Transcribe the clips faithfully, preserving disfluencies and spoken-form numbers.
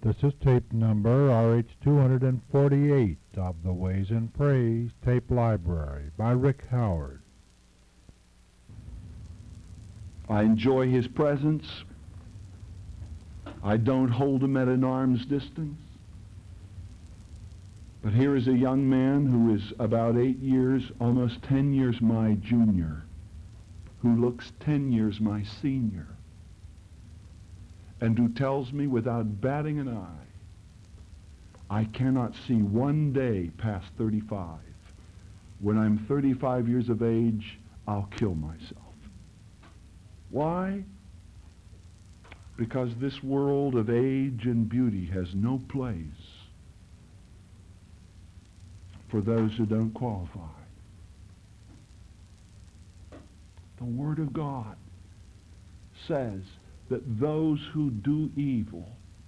This is tape number R H two forty-eight of the Ways and Praise Tape Library by Rick Howard. I enjoy his presence. I don't hold him at an arm's distance. But here is a young man who is about eight years, almost ten years my junior, who looks ten years my senior, and who tells me without batting an eye, I cannot see one day past thirty-five. When I'm thirty-five years of age, I'll kill myself. Why? Because this world of age and beauty has no place for those who don't qualify. The Word of God says that those who do evil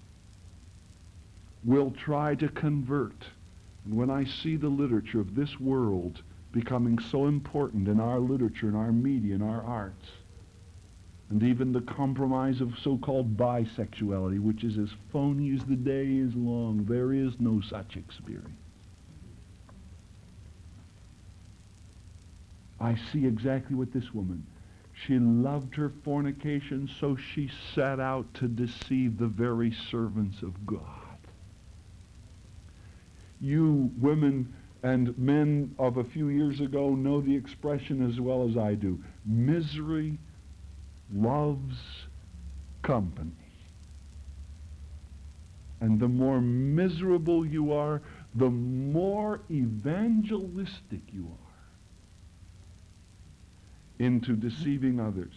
will try to convert. And when I see the literature of this world becoming so important in our literature, in our media, in our arts, and even the compromise of so-called bisexuality, which is as phony as the day is long, there is no such experience. I see exactly what this woman, she loved her fornication, so she set out to deceive the very servants of God. You women and men of a few years ago know the expression as well as I do. Misery loves company. And the more miserable you are, the more evangelistic you are into deceiving others.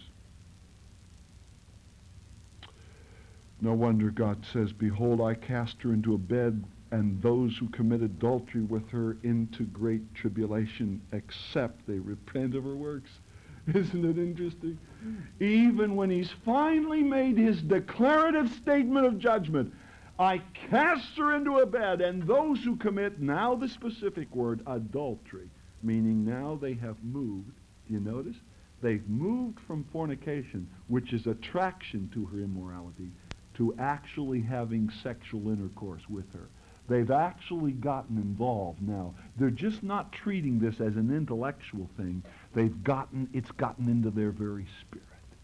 No wonder God says, behold, I cast her into a bed, and those who commit adultery with her into great tribulation, except they repent of her works. Isn't it interesting? Even when he's finally made his declarative statement of judgment, I cast her into a bed, and those who commit, now the specific word, adultery, meaning now they have moved, do you notice? They've moved from fornication, which is attraction to her immorality, to actually having sexual intercourse with her. They've actually gotten involved now. They're just not treating this as an intellectual thing. They've gotten, it's gotten into their very spirit.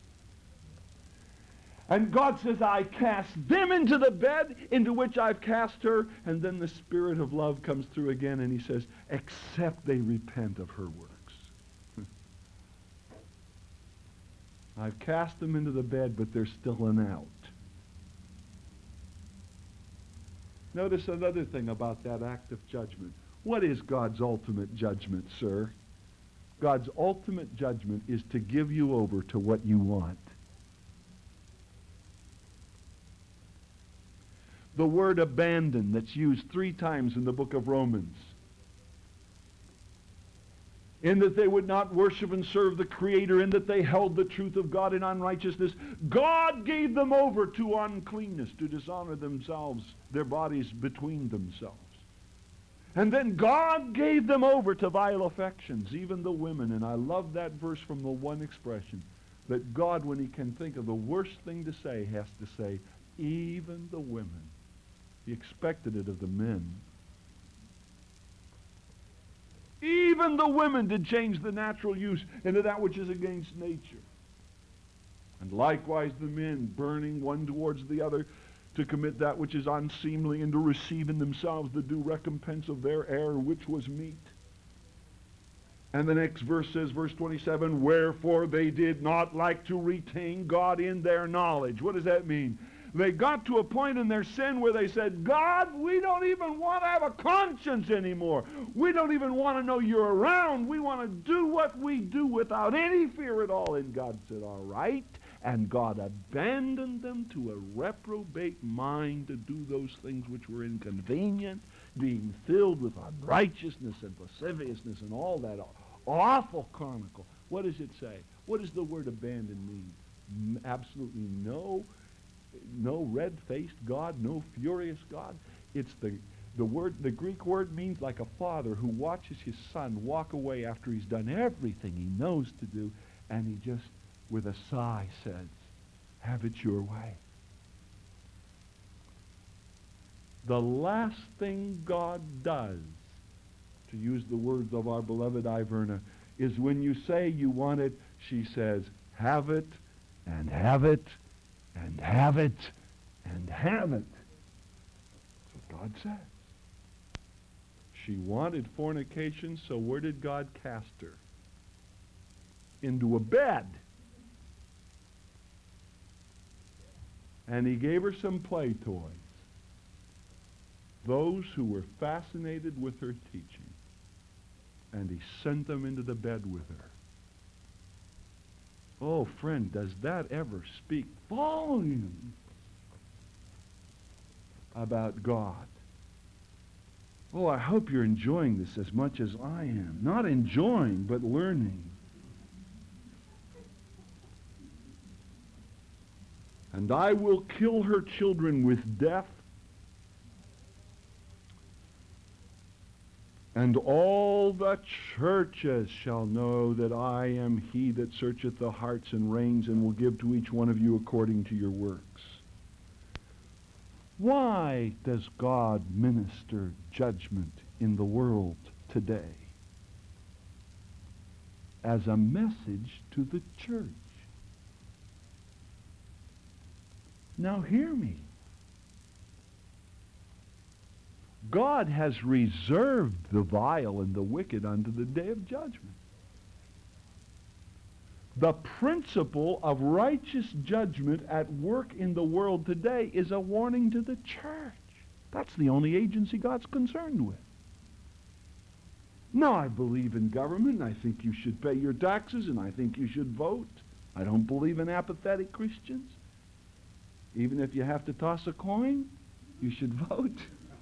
And God says, I cast them into the bed into which I've cast her, and then the Spirit of love comes through again, and he says, except they repent of her works. I've cast them into the bed, but there's still an out. Notice another thing about that act of judgment. What is God's ultimate judgment, sir? God's ultimate judgment is to give you over to what you want. The word abandon that's used three times in the book of Romans, in that they would not worship and serve the Creator, in that they held the truth of God in unrighteousness. God gave them over to uncleanness, to dishonor themselves, their bodies between themselves. And then God gave them over to vile affections, even the women. And I love that verse from the one expression, that God, when he can think of the worst thing to say, has to say, even the women. He expected it of the men. Even the women did change the natural use into that which is against nature. And likewise the men, burning one towards the other, to commit that which is unseemly, and to receive in themselves the due recompense of their error, which was meat. And the next verse says, verse twenty-seven, wherefore they did not like to retain God in their knowledge. What does that mean? They got to a point in their sin where they said, God, we don't even want to have a conscience anymore. We don't even want to know you're around. We want to do what we do without any fear at all. And God said, all right. And God abandoned them to a reprobate mind to do those things which were inconvenient, being filled with unrighteousness and lasciviousness and all that awful chronicle. What does it say? What does the word abandon mean? Absolutely no. No red-faced God, no furious God. It's the, the word, the Greek word means like a father who watches his son walk away after he's done everything he knows to do, and he just, with a sigh, says, have it your way. The last thing God does, to use the words of our beloved Iverna, is when you say you want it, she says, have it, and have it, and have it, and have it. That's what God says. She wanted fornication, so where did God cast her? Into a bed. And he gave her some play toys. Those who were fascinated with her teaching. And he sent them into the bed with her. Oh, friend, does that ever speak volumes about God? Oh, I hope you're enjoying this as much as I am. Not enjoying, but learning. And I will kill her children with death, and all the churches shall know that I am he that searcheth the hearts and reins, and will give to each one of you according to your works. Why does God minister judgment in the world today? As a message to the church. Now hear me. God has reserved the vile and the wicked unto the day of judgment. The principle of righteous judgment at work in the world today is a warning to the church. That's the only agency God's concerned with. No, I believe in government, and I think you should pay your taxes, and I think you should vote. I don't believe in apathetic Christians. Even if you have to toss a coin, you should vote.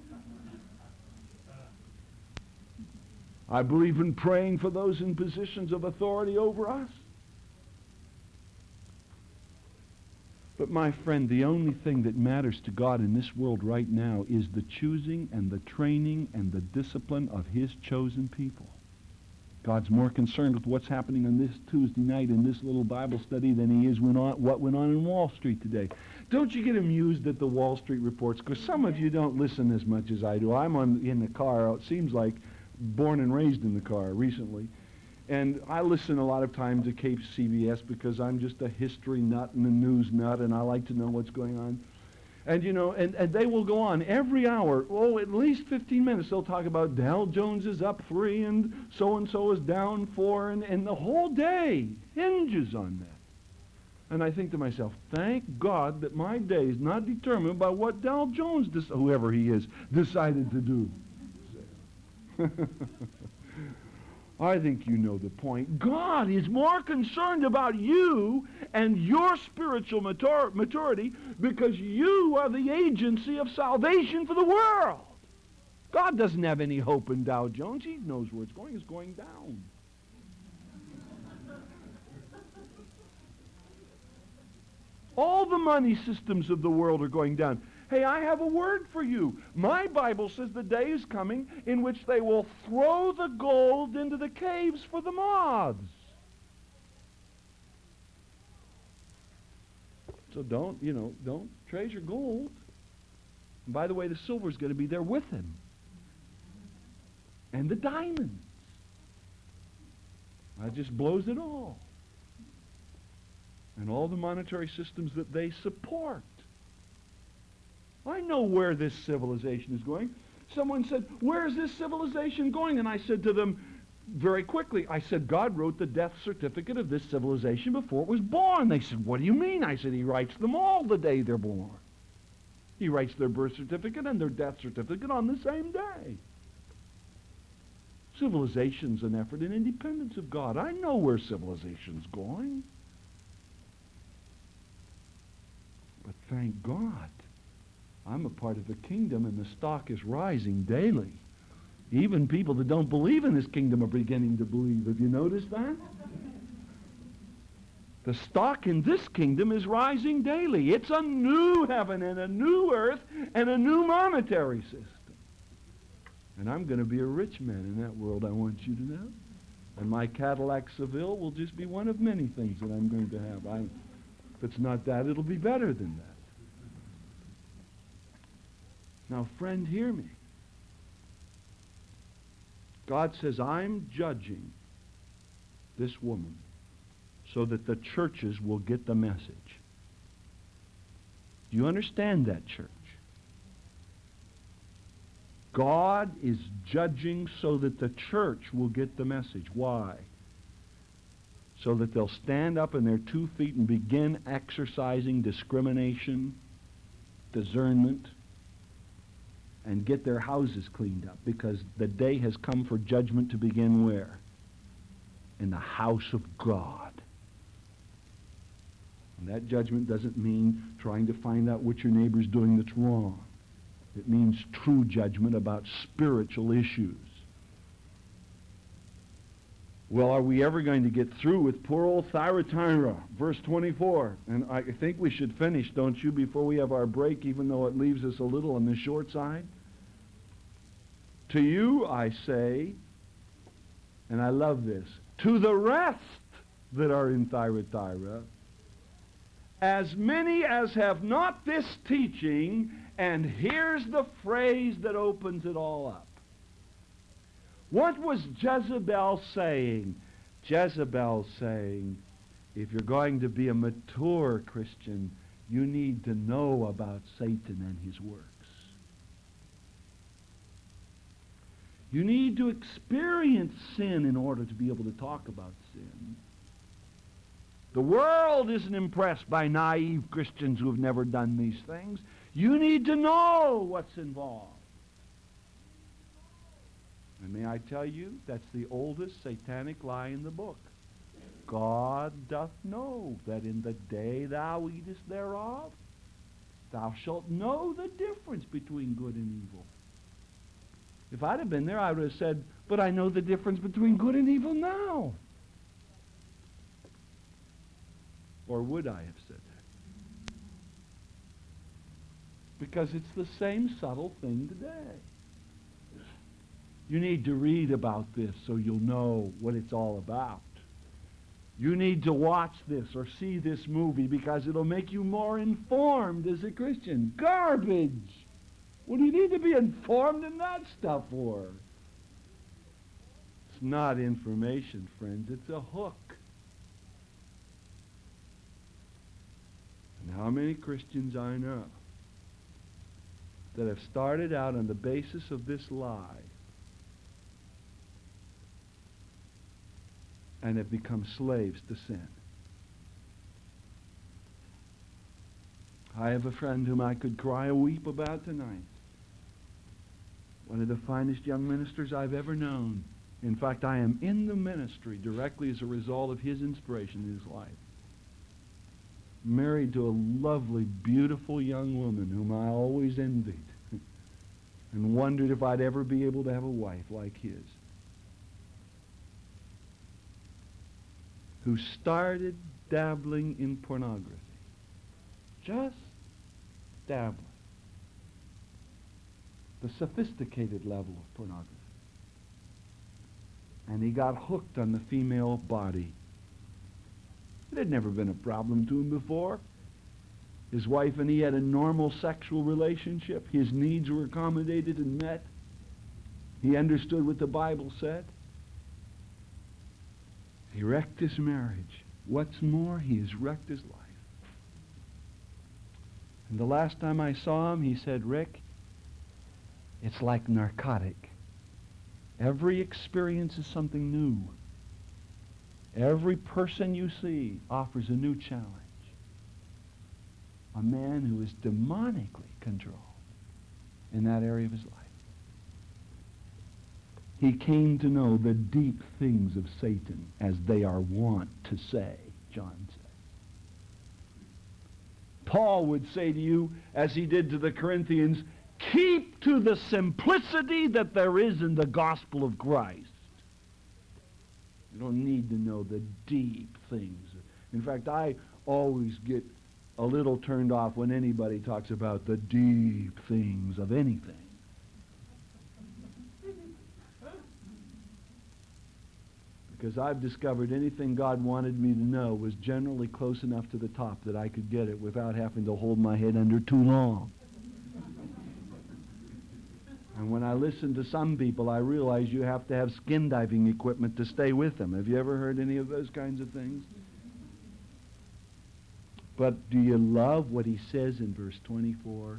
I believe in praying for those in positions of authority over us. But my friend, the only thing that matters to God in this world right now is the choosing and the training and the discipline of his chosen people. God's more concerned with what's happening on this Tuesday night in this little Bible study than he is went on, what went on in Wall Street today. Don't you get amused at the Wall Street reports? Because some of you don't listen as much as I do. I'm on, in the car, it seems like, born and raised in the car recently. And I listen a lot of times to Cape C B S because I'm just a history nut and a news nut, and I like to know what's going on. And, you know, and, and they will go on every hour, oh, at least fifteen minutes, they'll talk about Dow Jones is up three and so-and-so is down four, and, and the whole day hinges on that. And I think to myself, thank God that my day is not determined by what Dow Jones, whoever he is, decided to do. I think you know the point. God is more concerned about you and your spiritual matur- maturity because you are the agency of salvation for the world. God doesn't have any hope in Dow Jones. He knows where it's going. It's going down. All the money systems of the world are going down. Hey, I have a word for you. My Bible says the day is coming in which they will throw the gold into the caves for the moths. So don't, you know, don't treasure gold. And by the way, the silver's going to be there with him. And the diamonds. That just blows it all. And all the monetary systems that they support. I know where this civilization is going. Someone said, where is this civilization going? And I said to them very quickly, I said, God wrote the death certificate of this civilization before it was born. They said, what do you mean? I said, he writes them all the day they're born. He writes their birth certificate and their death certificate on the same day. Civilization's an effort in independence of God. I know where civilization's going. But thank God, I'm a part of the kingdom, and the stock is rising daily. Even people that don't believe in this kingdom are beginning to believe. Have you noticed that? The stock in this kingdom is rising daily. It's a new heaven and a new earth and a new monetary system. And I'm going to be a rich man in that world, I want you to know. And my Cadillac Seville will just be one of many things that I'm going to have. I, if it's not that, it'll be better than that. Now, friend, hear me. God says, I'm judging this woman so that the churches will get the message. Do you understand that, church? God is judging so that the church will get the message. Why? So that they'll stand up on their two feet and begin exercising discrimination, discernment, and get their houses cleaned up, because the day has come for judgment to begin where? In the house of God. And that judgment doesn't mean trying to find out what your neighbor's doing that's wrong. It means true judgment about spiritual issues. Well, are we ever going to get through with poor old Thyatira? Verse twenty-four. And I think we should finish, don't you, before we have our break, even though it leaves us a little on the short side? To you I say, and I love this, to the rest that are in Thyatira, as many as have not this teaching, and here's the phrase that opens it all up. What was Jezebel saying? Jezebel saying, if you're going to be a mature Christian, you need to know about Satan and his works. You need to experience sin in order to be able to talk about sin. The world isn't impressed by naive Christians who have never done these things. You need to know what's involved. And may I tell you, that's the oldest satanic lie in the book. God doth know that in the day thou eatest thereof, thou shalt know the difference between good and evil. If I'd have been there, I would have said, but I know the difference between good and evil now. Or would I have said that? Because it's the same subtle thing today. You need to read about this so you'll know what it's all about. You need to watch this or see this movie because it'll make you more informed as a Christian. Garbage! What do you need to be informed in that stuff for? It's not information, friends. It's a hook. And how many Christians I know that have started out on the basis of this lie and have become slaves to sin. I have a friend whom I could cry a weep about tonight. One of the finest young ministers I've ever known. In fact, I am in the ministry directly as a result of his inspiration in his life. Married to a lovely, beautiful young woman whom I always envied and wondered if I'd ever be able to have a wife like his. Who started dabbling in pornography. Just dabbling. The sophisticated level of pornography. And he got hooked on the female body. It had never been a problem to him before. His wife and he had a normal sexual relationship. His needs were accommodated and met. He understood what the Bible said. He wrecked his marriage. What's more, he has wrecked his life. And the last time I saw him, he said, Rick, it's like narcotic. Every experience is something new. Every person you see offers a new challenge. A man who is demonically controlled in that area of his life. He came to know the deep things of Satan, as they are wont to say, John said. Paul would say to you, as he did to the Corinthians, keep to the simplicity that there is in the gospel of Christ. You don't need to know the deep things. In fact, I always get a little turned off when anybody talks about the deep things of anything. Because I've discovered anything God wanted me to know was generally close enough to the top that I could get it without having to hold my head under too long. And when I listen to some people, I realize you have to have skin diving equipment to stay with them. Have you ever heard any of those kinds of things? But do you love what he says in verse twenty-four?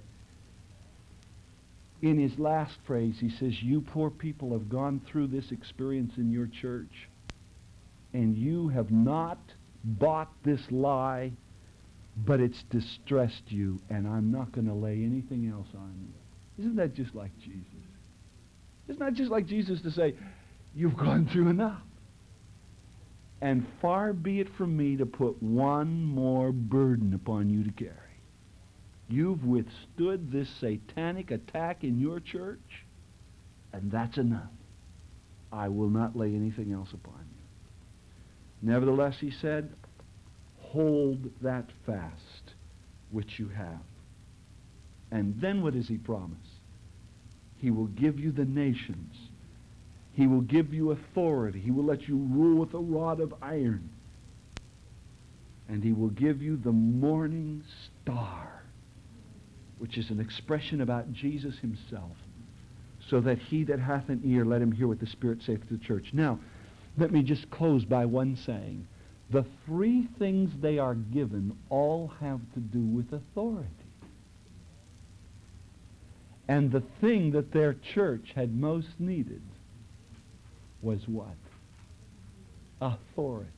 In his last phrase, he says, you poor people have gone through this experience in your church, and you have not bought this lie, but it's distressed you, and I'm not going to lay anything else on you. Isn't that just like Jesus? Isn't that just like Jesus to say, you've gone through enough? And far be it from me to put one more burden upon you to carry. You've withstood this satanic attack in your church, and that's enough. I will not lay anything else upon you. Nevertheless, he said, hold that fast which you have. And then what does he promise? He will give you the nations. He will give you authority. He will let you rule with a rod of iron. And he will give you the morning star, which is an expression about Jesus himself, so that he that hath an ear, let him hear what the Spirit saith to the church. Now, let me just close by one saying. The three things they are given all have to do with authority. And the thing that their church had most needed was what? Authority.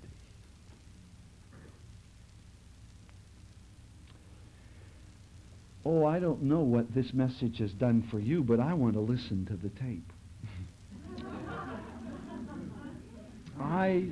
Oh, I don't know what this message has done for you, but I want to listen to the tape. I,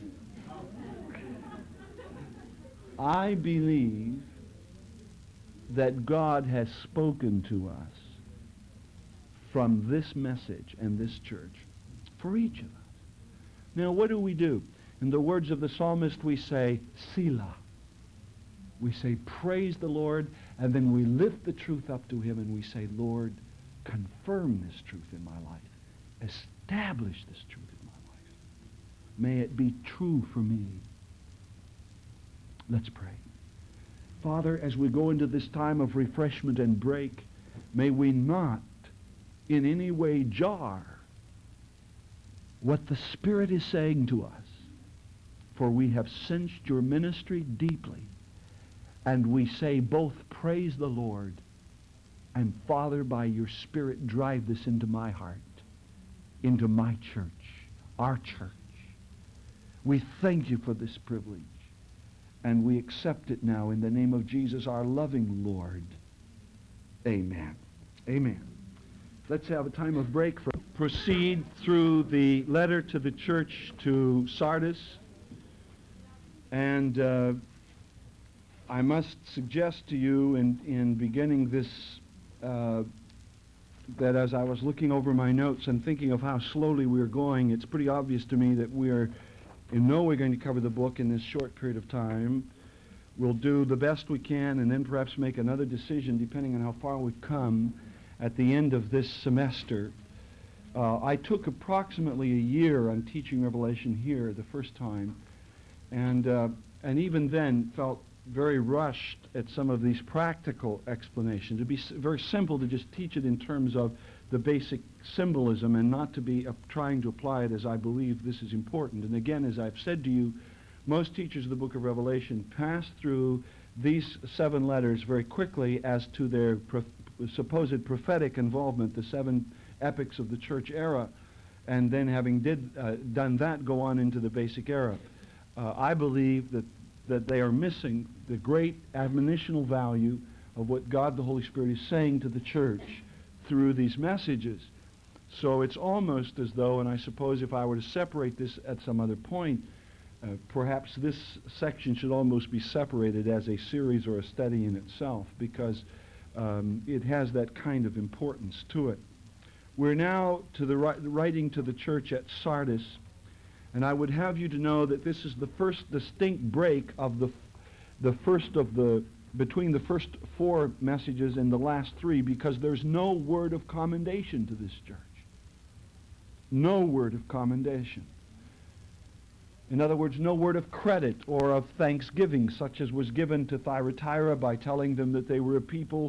I believe that God has spoken to us from this message and this church for each of us. Now, what do we do? In the words of the psalmist, we say, Selah. We say, praise the Lord, and then we lift the truth up to him and we say, Lord, confirm this truth in my life. Establish this truth in my life. May it be true for me. Let's pray. Father, as we go into this time of refreshment and break, may we not in any way jar what the Spirit is saying to us. For we have sensed your ministry deeply. And we say both, praise the Lord, and Father, by your Spirit, drive this into my heart, into my church, our church. We thank you for this privilege, and we accept it now in the name of Jesus, our loving Lord. Amen. Amen. Let's have a time of break. For proceed through the letter to the church to Sardis, and uh, I must suggest to you in, in beginning this, uh, that as I was looking over my notes and thinking of how slowly we are going, it's pretty obvious to me that we are in no way going to cover the book in this short period of time. We'll do the best we can and then perhaps make another decision depending on how far we've come at the end of this semester. Uh, I took approximately a year on teaching Revelation here the first time, and, uh, and even then felt very rushed at some of these practical explanations. It'd be s- very simple to just teach it in terms of the basic symbolism and not to be uh, trying to apply it as I believe this is important. And again, as I've said to you, most teachers of the book of Revelation pass through these seven letters very quickly as to their pro- supposed prophetic involvement, the seven epics of the church era, and then having did uh, done that, go on into the basic era. Uh, I believe that that they are missing the great admonitional value of what God the Holy Spirit is saying to the church through these messages. So it's almost as though, and I suppose if I were to separate this at some other point, uh, perhaps this section should almost be separated as a series or a study in itself, because um, it has that kind of importance to it. We're now to the ri- writing to the church at Sardis. And I would have you to know that this is the first distinct break of the, the first of the, between the first four messages and the last three, because there's no word of commendation to this church. No word of commendation. In other words, no word of credit or of thanksgiving, such as was given to Thyatira by telling them that they were a people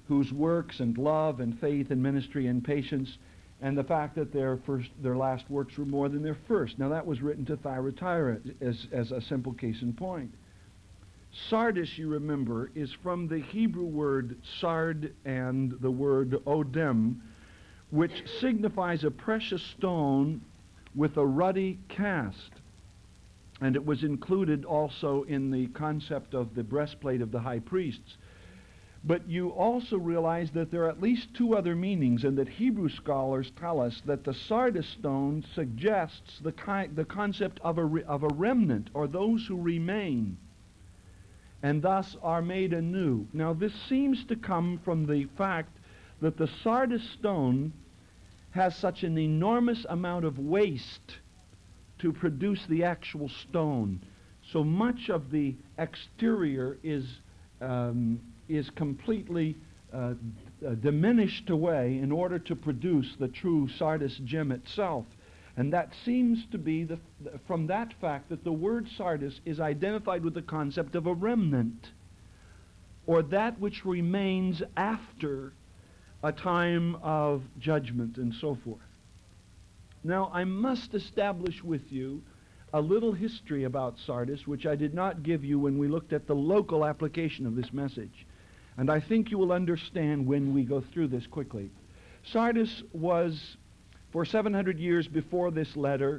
whose works and love and faith and ministry and patience and the fact that their first, their last works were more than their first. Now that was written to Thyatira as, as a simple case in point. Sardis, you remember, is from the Hebrew word sard and the word odem, which signifies a precious stone with a ruddy cast. And it was included also in the concept of the breastplate of the high priests. But you also realize that there are at least two other meanings, and that Hebrew scholars tell us that the sardis stone suggests the, ki- the concept of a, re- of a remnant, or those who remain, and thus are made anew. Now this seems to come from the fact that the sardis stone has such an enormous amount of waste to produce the actual stone. So much of the exterior is um, is completely uh, uh, diminished away in order to produce the true sardis gem itself. And that seems to be the, from that fact that the word sardis is identified with the concept of a remnant, or that which remains after a time of judgment and so forth. Now, I must establish with you a little history about Sardis, which I did not give you when we looked at the local application of this message. And I think you will understand when we go through this quickly. Sardis was, for seven hundred years before this letter,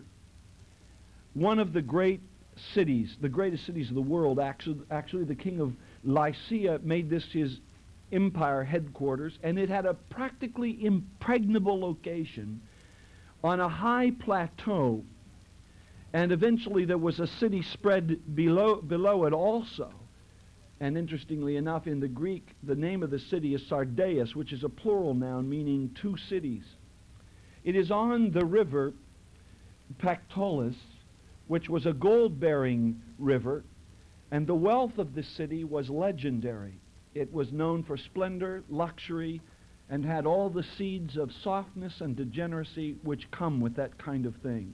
one of the great cities, the greatest cities of the world. Actually, actually the king of Lycia made this his empire headquarters, and it had a practically impregnable location on a high plateau. And eventually there was a city spread below, below it also. And interestingly enough, in the Greek, the name of the city is Sardaeus, which is a plural noun meaning two cities. It is on the river Pactolus, which was a gold-bearing river, and the wealth of the city was legendary. It was known for splendor, luxury, and had all the seeds of softness and degeneracy which come with that kind of thing.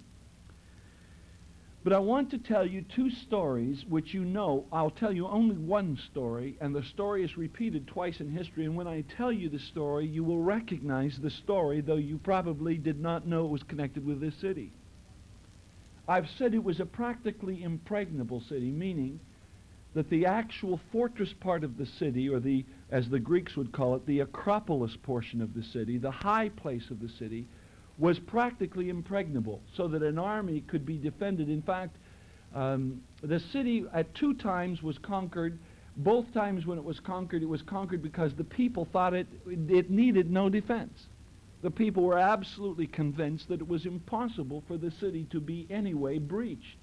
But I want to tell you two stories which you know. I'll tell you only one story, and the story is repeated twice in history, and when I tell you the story, you will recognize the story, though you probably did not know it was connected with this city. I've said it was a practically impregnable city, meaning that the actual fortress part of the city, or the, as the Greeks would call it, the Acropolis portion of the city, the high place of the city, was practically impregnable, so that an army could be defended. In fact, um, the city at two times was conquered. Both times when it was conquered, it was conquered because the people thought it, it needed no defense. The people were absolutely convinced that it was impossible for the city to be anyway breached.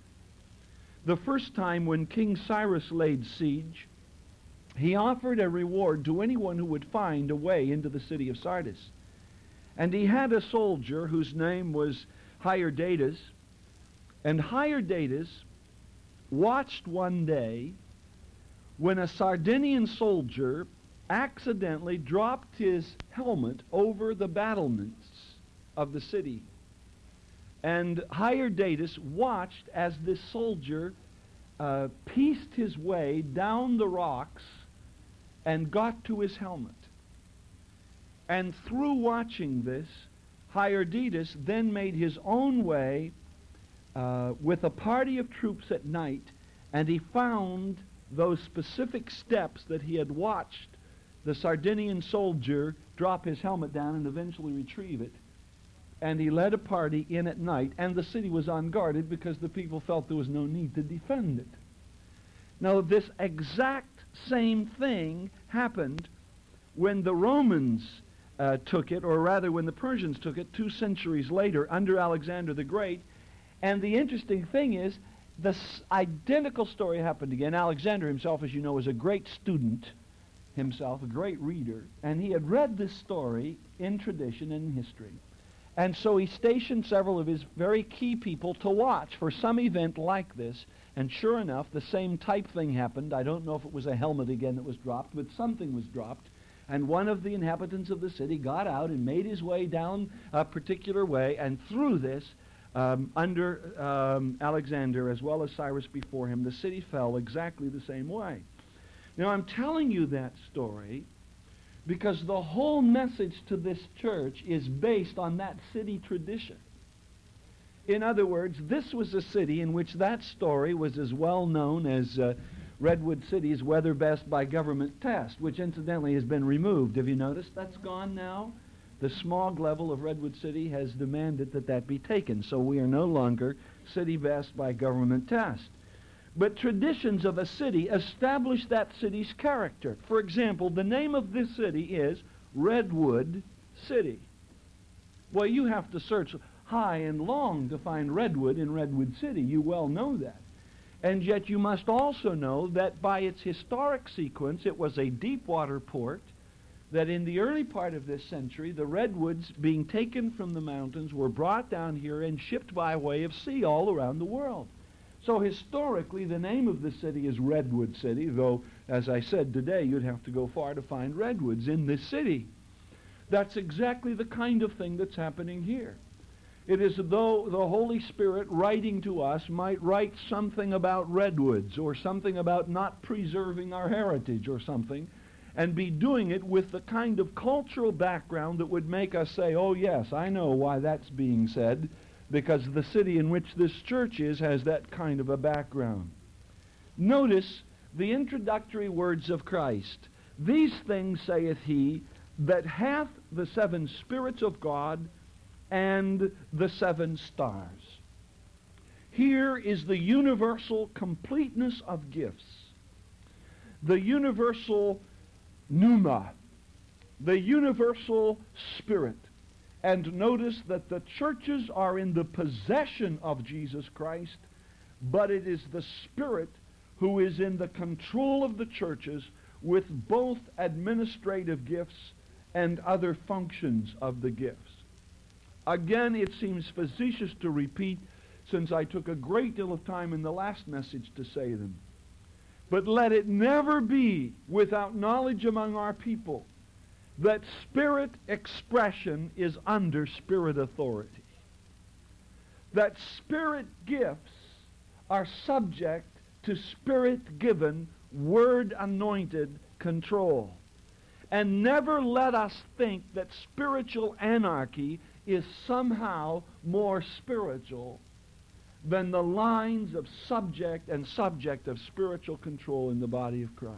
The first time when King Cyrus laid siege, he offered a reward to anyone who would find a way into the city of Sardis. And he had a soldier whose name was Hyerdates, and Hyerdates watched one day when a Sardinian soldier accidentally dropped his helmet over the battlements of the city. And Hyerdates watched as this soldier uh, pieced his way down the rocks and got to his helmet. And through watching this, Hyerdates then made his own way uh, with a party of troops at night, and he found those specific steps that he had watched the Sardinian soldier drop his helmet down and eventually retrieve it. And he led a party in at night, and the city was unguarded because the people felt there was no need to defend it. Now, this exact same thing happened when the Romans Uh, took it, or rather when the Persians took it two centuries later under Alexander the Great. And the interesting thing is, this identical story happened again. Alexander himself, as you know, was a great student himself, a great reader, and he had read this story in tradition and in history. And so he stationed several of his very key people to watch for some event like this, and sure enough, the same type thing happened. I don't know if it was a helmet again that was dropped, but something was dropped. And one of the inhabitants of the city got out and made his way down a particular way, and through this, um, under um, Alexander as well as Cyrus before him, the city fell exactly the same way. Now, I'm telling you that story because the whole message to this church is based on that city tradition. In other words, this was a city in which that story was as well known as uh, Redwood City's weather best by government test, which incidentally has been removed. Have you noticed that's gone now? The smog level of Redwood City has demanded that that be taken, so we are no longer city best by government test. But traditions of a city establish that city's character. For example, the name of this city is Redwood City. Well, you have to search high and long to find Redwood in Redwood City. You well know that. And yet you must also know that by its historic sequence, it was a deep water port, that in the early part of this century, the redwoods being taken from the mountains were brought down here and shipped by way of sea all around the world. So historically, the name of the city is Redwood City, though, as I said today, you'd have to go far to find redwoods in this city. That's exactly the kind of thing that's happening here. It is as though the Holy Spirit writing to us might write something about redwoods or something about not preserving our heritage or something, and be doing it with the kind of cultural background that would make us say, oh yes, I know why that's being said, because the city in which this church is has that kind of a background. Notice the introductory words of Christ. These things saith he that hath the seven spirits of God and the seven stars. Here is the universal completeness of gifts, the universal pneuma, the universal spirit. And notice that the churches are in the possession of Jesus Christ, but it is the Spirit who is in the control of the churches with both administrative gifts and other functions of the gifts. Again, it seems facetious to repeat, since I took a great deal of time in the last message to say them. But let it never be without knowledge among our people that spirit expression is under spirit authority. That spirit gifts are subject to spirit-given, word-anointed control. And never let us think that spiritual anarchy is somehow more spiritual than the lines of subject and subject of spiritual control in the body of Christ.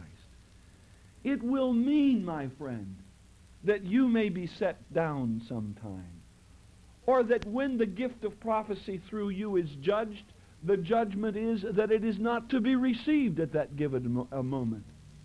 It will mean, my friend, that you may be set down sometime, or that when the gift of prophecy through you is judged, the judgment is that it is not to be received at that given mo- a moment.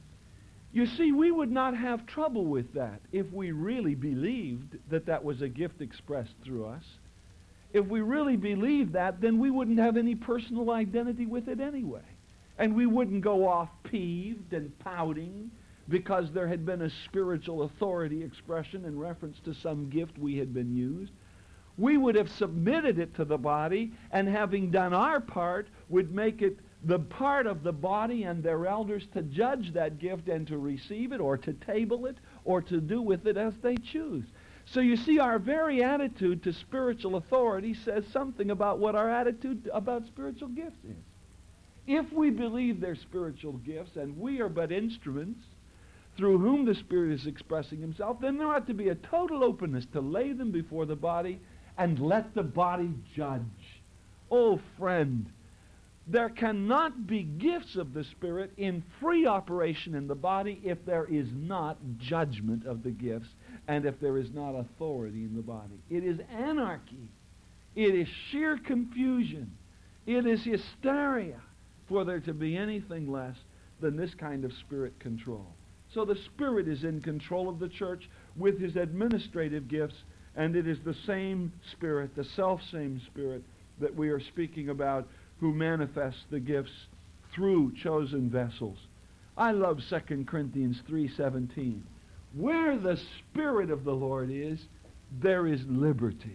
You see, we would not have trouble with that if we really believed that that was a gift expressed through us. If we really believed that, then we wouldn't have any personal identity with it anyway. And we wouldn't go off peeved and pouting because there had been a spiritual authority expression in reference to some gift we had been used. We would have submitted it to the body, and having done our part, would make it the part of the body and their elders to judge that gift and to receive it, or to table it, or to do with it as they choose. So you see, our very attitude to spiritual authority says something about what our attitude about spiritual gifts is. If we believe they're spiritual gifts, and we are but instruments through whom the Spirit is expressing himself, then there ought to be a total openness to lay them before the body and let the body judge. Oh, friend, there cannot be gifts of the Spirit in free operation in the body if there is not judgment of the gifts and if there is not authority in the body. It is anarchy. It is sheer confusion. It is hysteria for there to be anything less than this kind of Spirit control. So the Spirit is in control of the church with his administrative gifts, and it is the same Spirit, the self-same Spirit that we are speaking about, who manifests the gifts through chosen vessels. I love Second Corinthians three seventeen. Where the Spirit of the Lord is, there is liberty.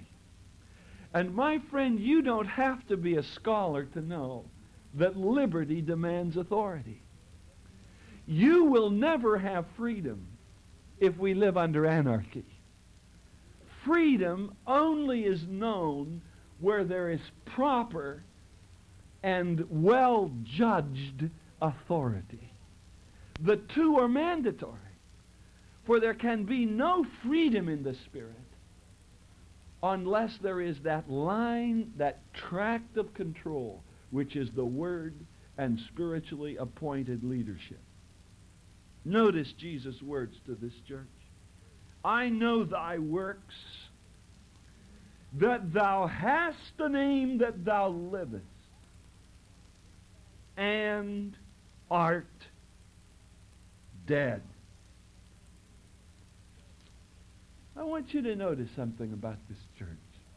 And my friend, you don't have to be a scholar to know that liberty demands authority. You will never have freedom if we live under anarchy. Freedom only is known where there is proper and well-judged authority. The two are mandatory. For there can be no freedom in the Spirit unless there is that line, that tract of control, which is the Word and spiritually appointed leadership. Notice Jesus' words to this church. I know thy works, that thou hast a name, that thou livest, and art dead. I want you to notice something about this church.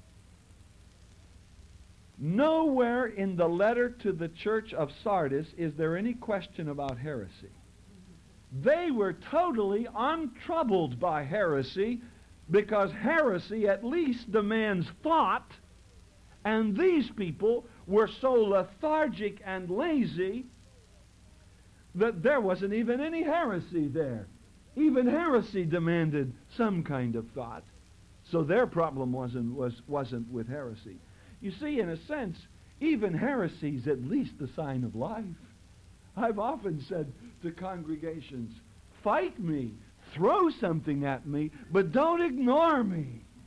Nowhere in the letter to the church of Sardis is there any question about heresy. They were totally untroubled by heresy, because heresy at least demands thought, and these people were so lethargic and lazy that there wasn't even any heresy there. Even heresy demanded some kind of thought. So their problem wasn't, was, wasn't with heresy. You see, in a sense, even heresy is at least a sign of life. I've often said to congregations, fight me, throw something at me, but don't ignore me.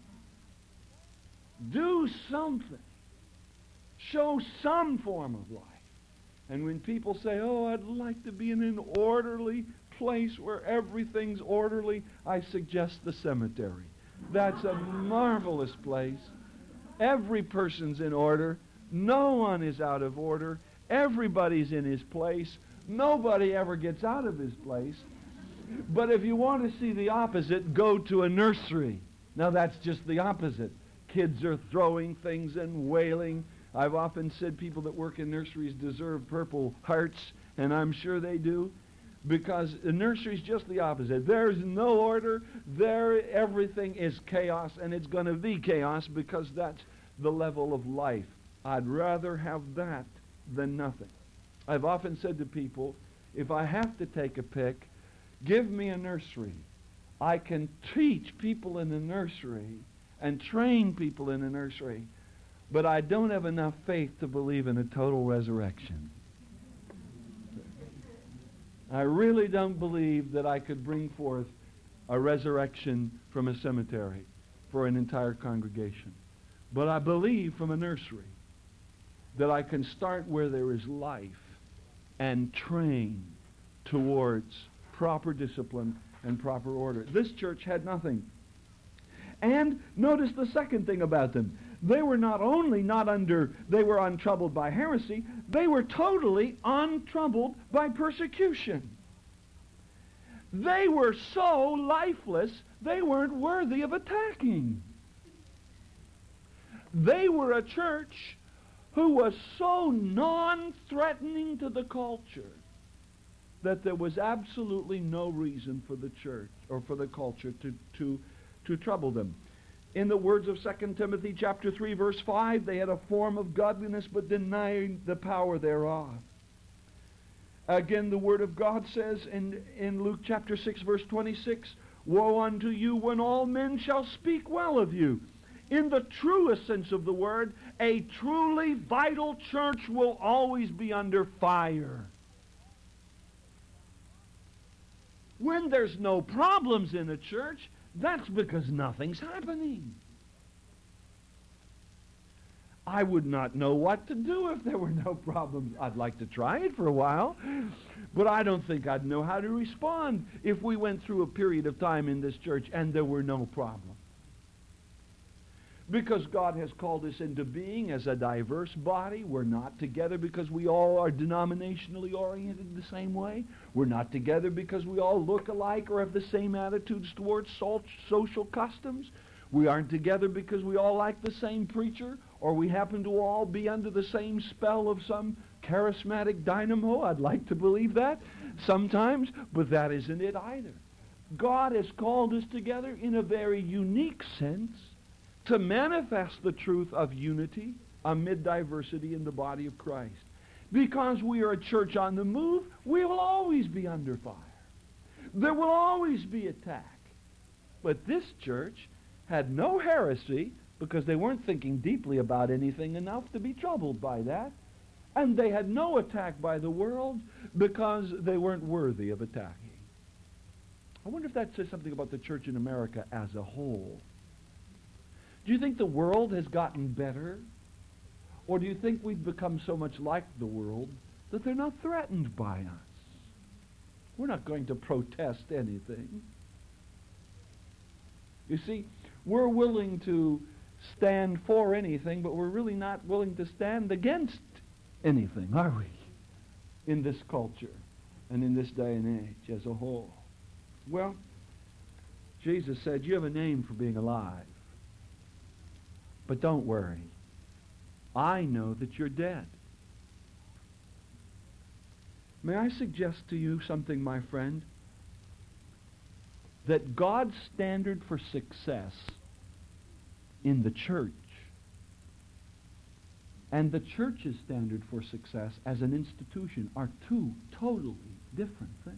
Do something. Show some form of life. And when people say, oh, I'd like to be in an orderly place where everything's orderly, I suggest the cemetery. That's a marvelous place. Every person's in order. No one is out of order. Everybody's in his place. Nobody ever gets out of his place. But if you want to see the opposite, go to a nursery. Now that's just the opposite. Kids are throwing things and wailing. I've often said people that work in nurseries deserve Purple Hearts, and I'm sure they do, because the nursery's just the opposite. There's no order. There, everything is chaos, and it's going to be chaos because that's the level of life. I'd rather have that than nothing. I've often said to people, if I have to take a pick, give me a nursery. I can teach people in the nursery and train people in the nursery, but I don't have enough faith to believe in a total resurrection. I really don't believe that I could bring forth a resurrection from a cemetery for an entire congregation. But I believe from a nursery that I can start where there is life and train towards proper discipline and proper order. This church had nothing. And notice the second thing about them. They were not only not under, they were untroubled by heresy, they were totally untroubled by persecution. They were so lifeless, they weren't worthy of attacking. They were a church who was so non-threatening to the culture that there was absolutely no reason for the church or for the culture to, to, to trouble them. In the words of Second Timothy chapter three, verse five, they had a form of godliness but denying the power thereof. Again, the Word of God says in, in Luke chapter six, verse twenty-six, woe unto you when all men shall speak well of you. In the truest sense of the word, a truly vital church will always be under fire. When there's no problems in a church, that's because nothing's happening. I would not know what to do if there were no problems. I'd like to try it for a while, but I don't think I'd know how to respond if we went through a period of time in this church and there were no problems. Because God has called us into being as a diverse body. We're not together because we all are denominationally oriented the same way. We're not together because we all look alike or have the same attitudes towards social customs. We aren't together because we all like the same preacher, or we happen to all be under the same spell of some charismatic dynamo. I'd like to believe that sometimes, but that isn't it either. God has called us together in a very unique sense to manifest the truth of unity amid diversity in the body of Christ. Because we are a church on the move, we will always be under fire. There will always be attack. But this church had no heresy because they weren't thinking deeply about anything enough to be troubled by that. And they had no attack by the world because they weren't worthy of attacking. I wonder if that says something about the church in America as a whole. Do you think the world has gotten better? Or do you think we've become so much like the world that they're not threatened by us? We're not going to protest anything. You see, we're willing to stand for anything, but we're really not willing to stand against anything, are we? In this culture and in this day and age as a whole. Well, Jesus said, you have a name for being alive. But don't worry. I know that you're dead. May I suggest to you something, my friend? That God's standard for success in the church and the church's standard for success as an institution are two totally different things.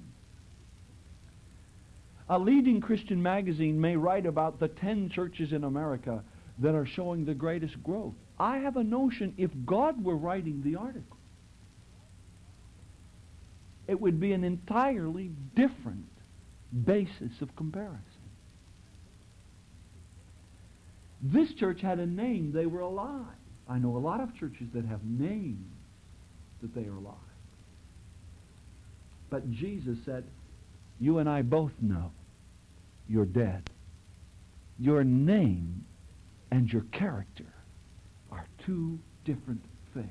A leading Christian magazine may write about the ten churches in America that are showing the greatest growth. I have a notion if God were writing the article, it would be an entirely different basis of comparison. This church had a name. They were alive. I know a lot of churches that have names that they are alive. But Jesus said, you and I both know you're dead. Your name and your character are two different things.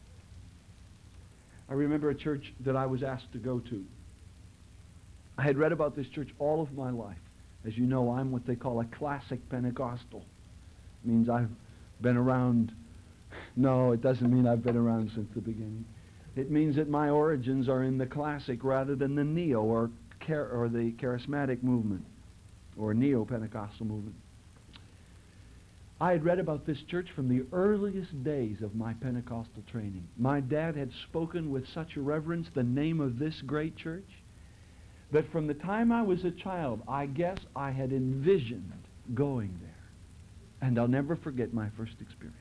I remember a church that I was asked to go to. I had read about this church all of my life. As you know, I'm what they call a classic Pentecostal. It means I've been around. No, it doesn't mean I've been around since the beginning. It means that my origins are in the classic rather than the neo or, char- or the charismatic movement or neo-Pentecostal movement. I had read about this church from the earliest days of my Pentecostal training. My dad had spoken with such reverence the name of this great church that from the time I was a child, I guess I had envisioned going there. And I'll never forget my first experience.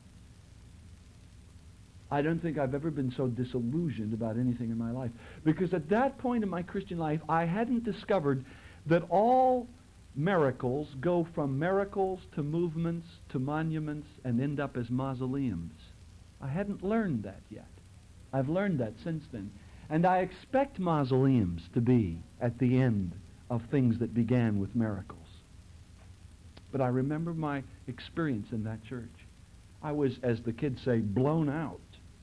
I don't think I've ever been so disillusioned about anything in my life. Because at that point in my Christian life, I hadn't discovered that all miracles go from miracles to movements to monuments and end up as mausoleums. I hadn't learned that yet. I've learned that since then. And I expect mausoleums to be at the end of things that began with miracles. But I remember my experience in that church. I was, as the kids say, blown out.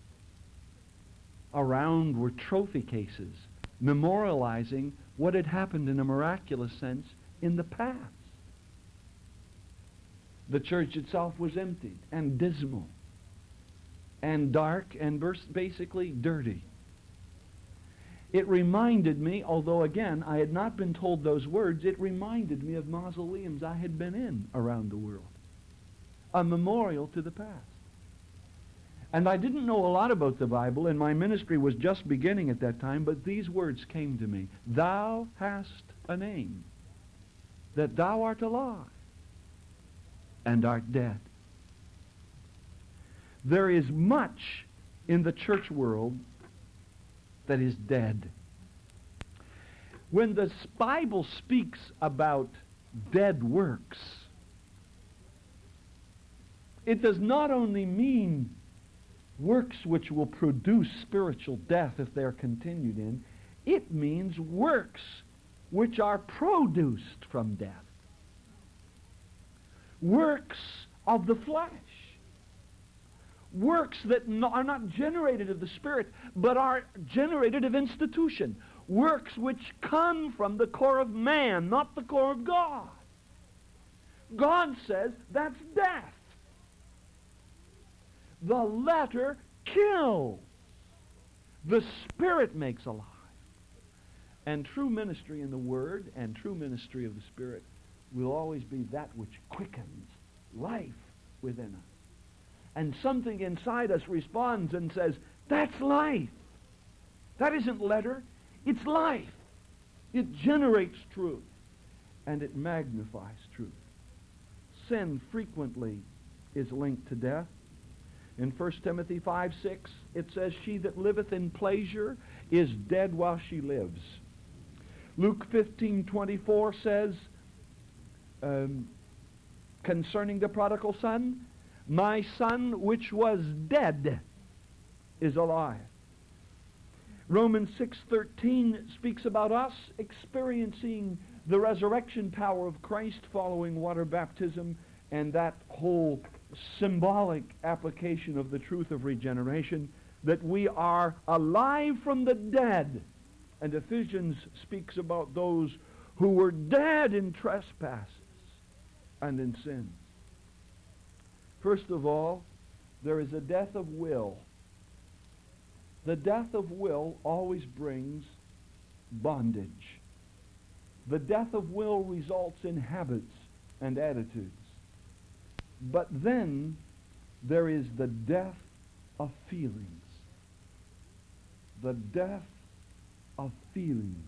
Around were trophy cases memorializing what had happened in a miraculous sense in the past. The church itself was emptied and dismal and dark and basically dirty. It reminded me, although again I had not been told those words, it reminded me of mausoleums I had been in around the world. A memorial to the past. And I didn't know a lot about the Bible, and my ministry was just beginning at that time, but these words came to me. Thou hast a name, that thou art alive, and art dead. There is much in the church world that is dead. When the Bible speaks about dead works, it does not only mean works which will produce spiritual death if they're continued in, it means works which are produced from death. Works of the flesh. Works that no, are not generated of the Spirit, but are generated of institution. Works which come from the core of man, not the core of God. God says that's death. The letter kills. The Spirit makes alive. And true ministry in the Word and true ministry of the Spirit will always be that which quickens life within us. And something inside us responds and says, that's life. That isn't letter, it's life. It generates truth, and it magnifies truth. Sin frequently is linked to death. In First Timothy five six, it says, she that liveth in pleasure is dead while she lives. Luke fifteen twenty-four says, um, concerning the prodigal son, my son which was dead is alive. Romans six thirteen speaks about us experiencing the resurrection power of Christ following water baptism, and that whole symbolic application of the truth of regeneration, that we are alive from the dead. And Ephesians speaks about those who were dead in trespasses and in sins. First of all, there is a death of will. The death of will always brings bondage. The death of will results in habits and attitudes. But then there is the death of feelings. The death of feelings.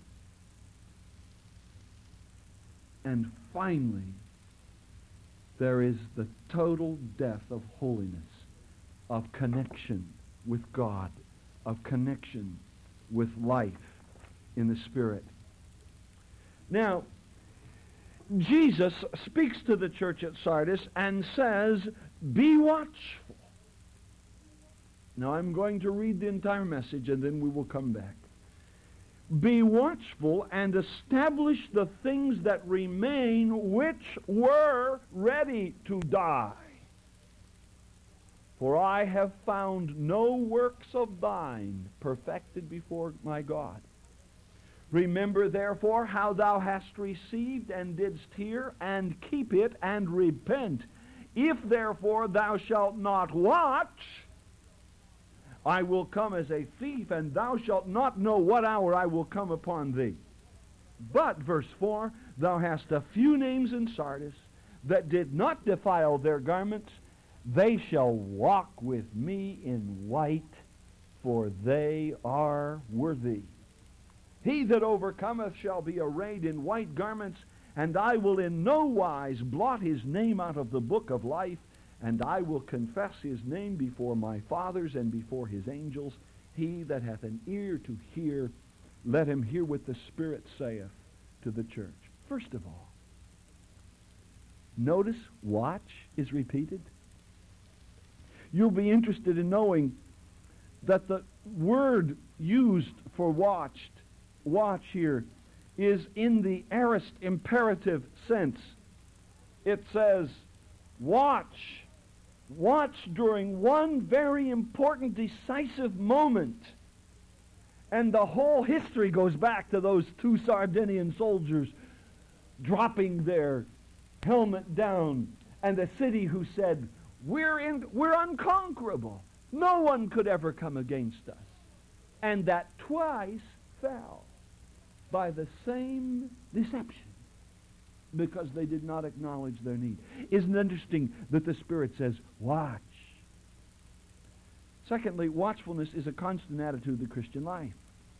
And finally, there is the total death of holiness, of connection with God, of connection with life in the Spirit. Now, Jesus speaks to the church at Sardis and says, be watchful. Now I'm going to read the entire message and then we will come back. Be watchful and establish the things that remain which were ready to die. For I have found no works of thine perfected before my God. Remember therefore how thou hast received and didst hear, and keep it and repent. If therefore thou shalt not watch, I will come as a thief, and thou shalt not know what hour I will come upon thee. But, verse four, thou hast a few names in Sardis that did not defile their garments. They shall walk with me in white, for they are worthy. He that overcometh shall be arrayed in white garments, and I will in no wise blot his name out of the book of life, and I will confess his name before my fathers and before his angels. He that hath an ear to hear, let him hear what the Spirit saith to the church. First of all, notice watch is repeated. You'll be interested in knowing that the word used for watched, watch here, is in the aorist imperative sense. It says, watch. Watch during one very important, decisive moment. And the whole history goes back to those two Sardinian soldiers dropping their helmet down, and the city who said, we're, in, we're unconquerable. No one could ever come against us. And that twice fell by the same deception, because they did not acknowledge their need. Isn't it interesting that the Spirit says, watch? Secondly, watchfulness is a constant attitude of the Christian life.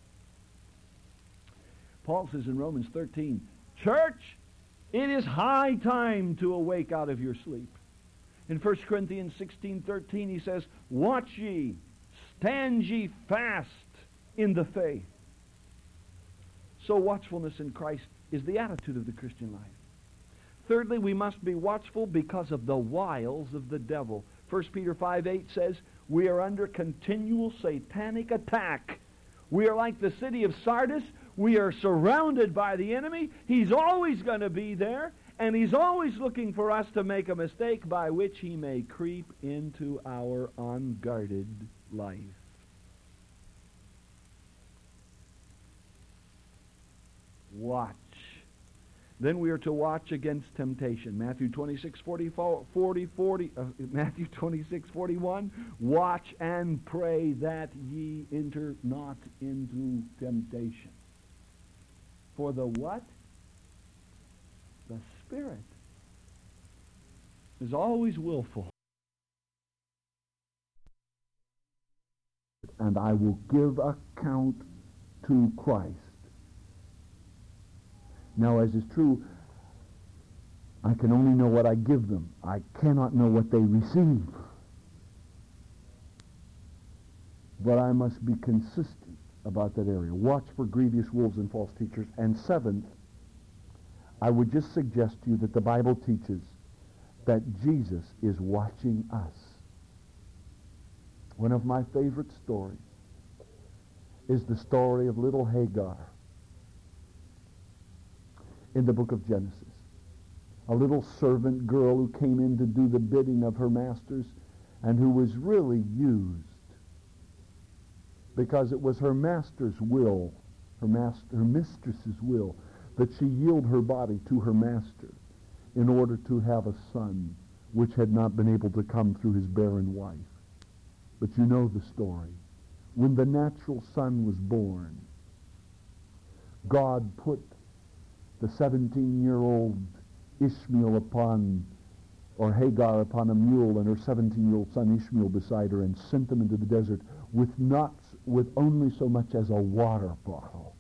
Paul says in Romans thirteen, church, it is high time to awake out of your sleep. In First Corinthians sixteen thirteen, he says, watch ye, stand ye fast in the faith. So watchfulness in Christ is the attitude of the Christian life. Thirdly, we must be watchful because of the wiles of the devil. First Peter five eight says, we are under continual satanic attack. We are like the city of Sardis. We are surrounded by the enemy. He's always going to be there, and he's always looking for us to make a mistake by which he may creep into our unguarded life. Watch. Then we are to watch against temptation. Matthew twenty-six, forty, forty, forty, uh, Matthew twenty-six, forty-one. Watch and pray that ye enter not into temptation. For the what? The Spirit is always willful. And I will give account to Christ. Now, as is true, I can only know what I give them. I cannot know what they receive. But I must be consistent about that area. Watch for grievous wolves and false teachers. And seventh, I would just suggest to you that the Bible teaches that Jesus is watching us. One of my favorite stories is the story of little Hagar in the book of Genesis. A little servant girl who came in to do the bidding of her masters and who was really used because it was her master's will, her, master, her mistress's will, that she yield her body to her master in order to have a son which had not been able to come through his barren wife. But you know the story. When the natural son was born, God put the seventeen-year-old Ishmael upon, or Hagar upon a mule, and her seventeen-year-old son Ishmael beside her, and sent them into the desert with not, with only so much as a water bottle.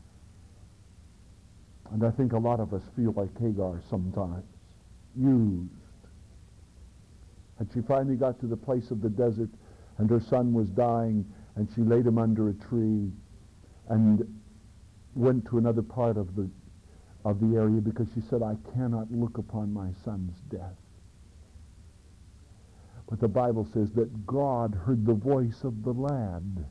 And I think a lot of us feel like Hagar sometimes, used. And she finally got to the place of the desert, and her son was dying, and she laid him under a tree and went to another part of the of the area because she said, I cannot look upon my son's death. But the Bible says that God heard the voice of the lad.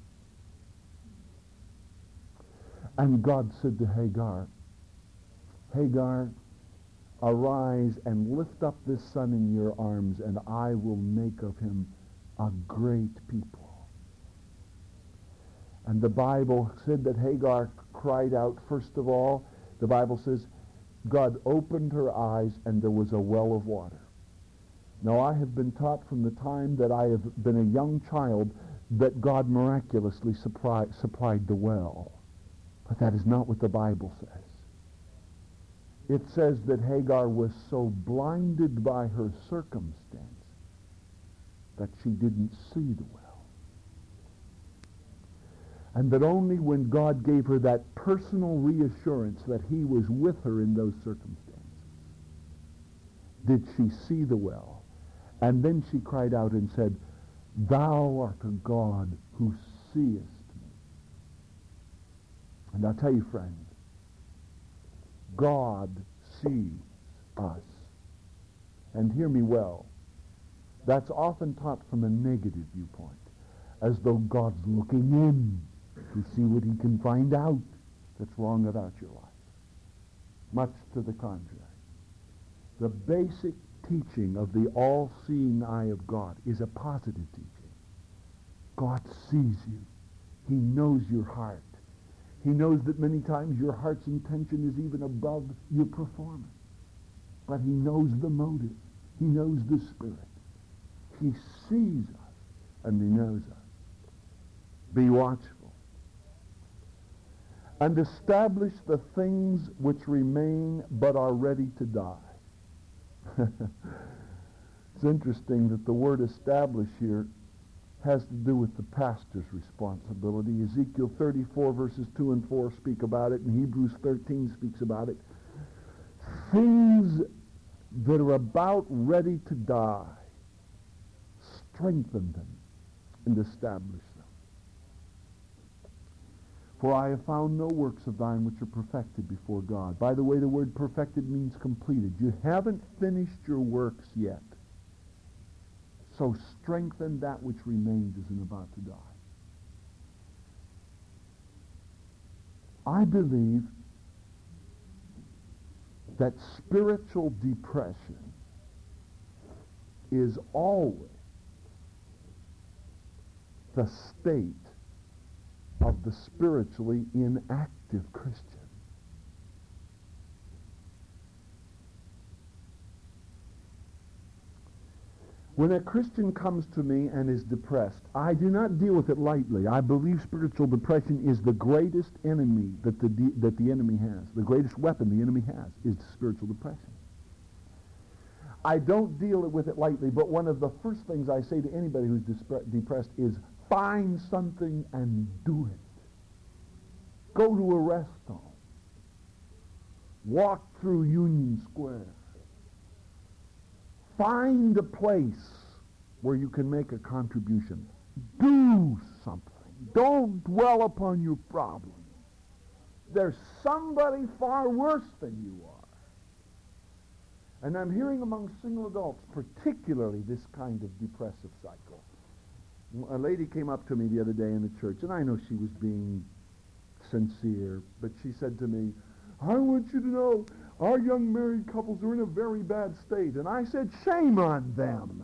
And God said to Hagar, Hagar, arise and lift up this son in your arms, and I will make of him a great people. And the Bible said that Hagar cried out, first of all, the Bible says, God opened her eyes and there was a well of water. Now I have been taught from the time that I have been a young child that God miraculously supply, supplied the well. But that is not what the Bible says. It says that Hagar was so blinded by her circumstance that she didn't see the well. And that only when God gave her that personal reassurance that he was with her in those circumstances did she see the well. And then she cried out and said, Thou art a God who seest me. And I'll tell you, friend, God sees us. And hear me well, that's often taught from a negative viewpoint, as though God's looking in to see what he can find out that's wrong about your life. Much to the contrary. The basic teaching of the all-seeing eye of God is a positive teaching. God sees you. He knows your heart. He knows that many times your heart's intention is even above your performance. But he knows the motive. He knows the spirit. He sees us and he knows us. Be watchful. And establish the things which remain but are ready to die. It's interesting that the word establish here has to do with the pastor's responsibility. Ezekiel thirty-four verses two and four speak about it, and Hebrews thirteen speaks about it. Things that are about ready to die, strengthen them and establish them. For I have found no works of thine which are perfected before God. By the way, the word perfected means completed. You haven't finished your works yet. So strengthen that which remains as in about to die. I believe that spiritual depression is always the state of the spiritually inactive Christian. When a Christian comes to me and is depressed, I do not deal with it lightly. I believe spiritual depression is the greatest enemy that the, de- that the enemy has. The greatest weapon the enemy has is spiritual depression. I don't deal with it lightly, but one of the first things I say to anybody who's despre- depressed is, find something and do it. Go to a rest home. Walk through Union Square. Find a place where you can make a contribution. Do something. Don't dwell upon your problem. There's somebody far worse than you are. And I'm hearing among single adults, particularly this kind of depressive cycle. A lady came up to me the other day in the church, and I know she was being sincere, but she said to me, I want you to know our young married couples are in a very bad state. And I said, shame on them.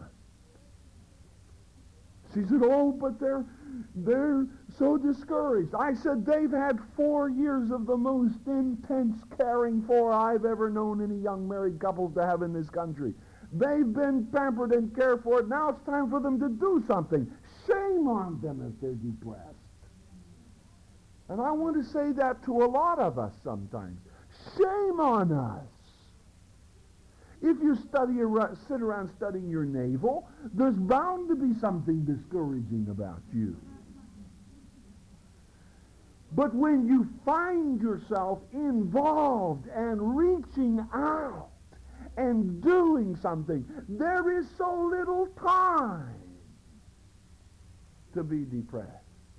She said, oh, but they're, they're so discouraged. I said, they've had four years of the most intense caring for I've ever known any young married couples to have in this country. They've been pampered and cared for. Now it's time for them to do something. Shame on them if they're depressed. And I want to say that to a lot of us sometimes. Shame on us. If you study, sit around studying your navel, there's bound to be something discouraging about you. But when you find yourself involved and reaching out and doing something, there is so little time to be depressed.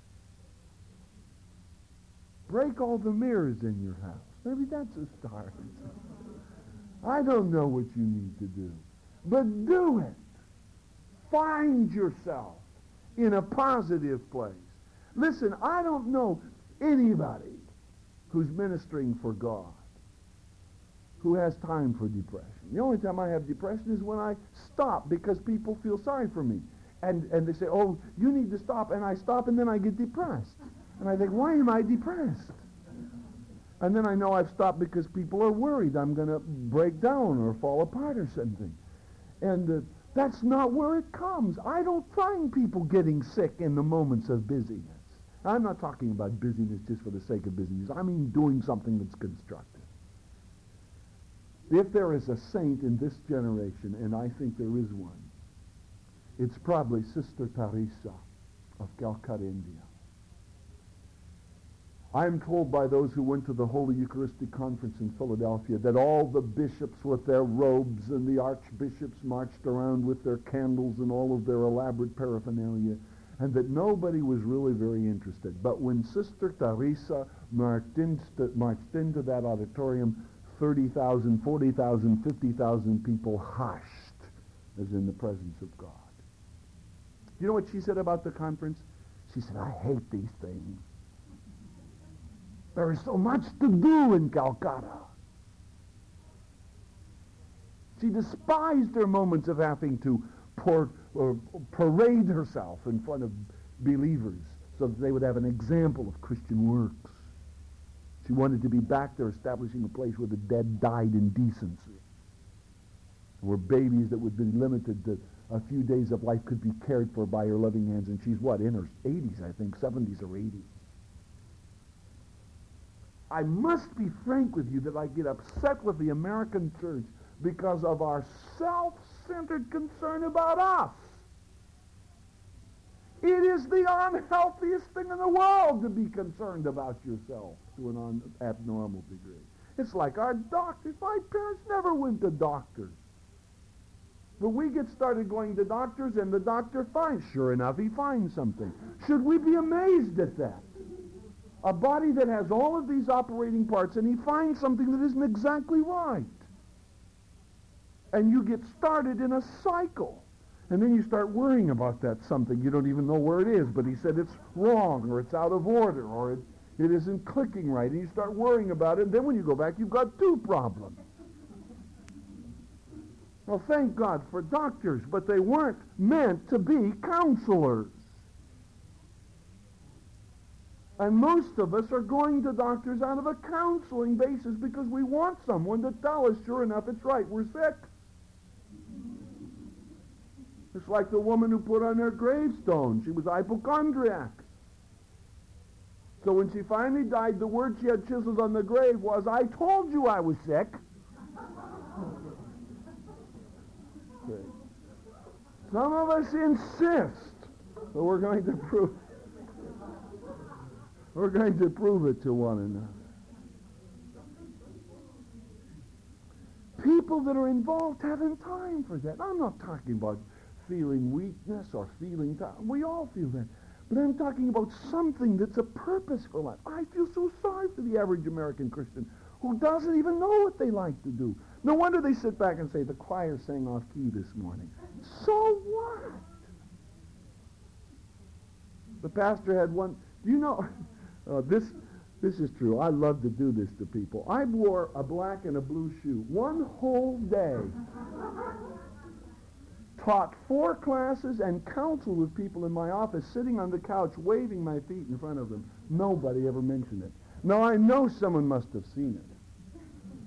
Break all the mirrors in your house. Maybe that's a start. I don't know what you need to do, but do it. Find yourself in a positive place. Listen, I don't know anybody who's ministering for God who has time for depression. The only time I have depression is when I stop because people feel sorry for me. And, and they say, oh, you need to stop. And I stop and then I get depressed. And I think, why am I depressed? And then I know I've stopped because people are worried I'm going to break down or fall apart or something. And uh, that's not where it comes. I don't find people getting sick in the moments of busyness. I'm not talking about busyness just for the sake of busyness. I mean doing something that's constructive. If there is a saint in this generation, and I think there is one, it's probably Sister Teresa of Calcutta, India. I'm told by those who went to the Holy Eucharistic Conference in Philadelphia that all the bishops with their robes and the archbishops marched around with their candles and all of their elaborate paraphernalia, and that nobody was really very interested. But when Sister Teresa marched into, marched into that auditorium, thirty thousand, forty thousand, fifty thousand people hushed as in the presence of God. You know what she said about the conference? She said, I hate these things. There is so much to do in Calcutta. She despised her moments of having to pour, or parade herself in front of believers so that they would have an example of Christian works. She wanted to be back there establishing a place where the dead died in decency, where babies that would be limited to a few days of life could be cared for by her loving hands. And she's what, in her eighties, I think, seventies or eighties. I must be frank with you that I get upset with the American church because of our self-centered concern about us. It is the unhealthiest thing in the world to be concerned about yourself to an un- abnormal degree. It's like our doctors. My parents never went to doctors. But we get started going to doctors, and the doctor finds, sure enough, he finds something. Should we be amazed at that? A body that has all of these operating parts, and he finds something that isn't exactly right. And you get started in a cycle. And then you start worrying about that something. You don't even know where it is, but he said it's wrong, or it's out of order, or it, it isn't clicking right. And you start worrying about it, and then when you go back, you've got two problems. Well, thank God for doctors, but they weren't meant to be counselors. And most of us are going to doctors out of a counseling basis because we want someone to tell us, sure enough, it's right, we're sick. It's like the woman who put on her gravestone. She was hypochondriac. So when she finally died, the word she had chiseled on the grave was, I told you I was sick. Some of us insist that we're going to prove we're going to prove it to one another. People that are involved haven't time for that. I'm not talking about feeling weakness or feeling time. We all feel that. But I'm talking about something that's a purpose for life. I feel so sorry for the average American Christian who doesn't even know what they like to do. No wonder they sit back and say, the choir sang off key this morning. So what? The pastor had one, do you know, uh, this this is true. I love to do this to people. I wore a black and a blue shoe one whole day. Taught four classes and counseled with people in my office, sitting on the couch, waving my feet in front of them. Nobody ever mentioned it. Now, I know someone must have seen it.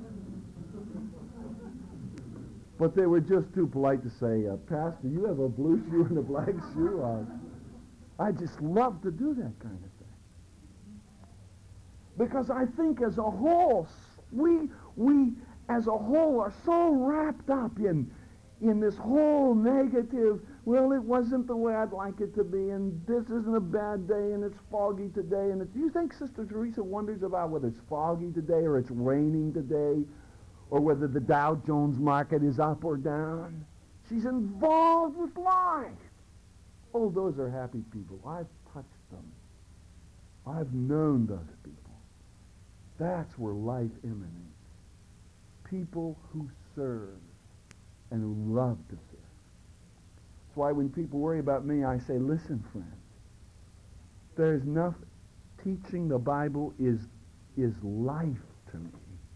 But they were just too polite to say, uh, Pastor, you have a blue shoe and a black shoe on. I just love to do that kind of thing. Because I think as a whole, we, we as a whole are so wrapped up in in this whole negative, well, it wasn't the way I'd like it to be, and this isn't a bad day, and it's foggy today. And it's, do you think Sister Teresa wonders about whether it's foggy today or it's raining today, or whether the Dow Jones market is up or down? She's involved with life. Oh, those are happy people. I've touched them. I've known those people. That's where life emanates. People who serve and who love to serve. That's why when people worry about me, I say, listen, friends, there's nothing. Teaching the Bible is, is life to me.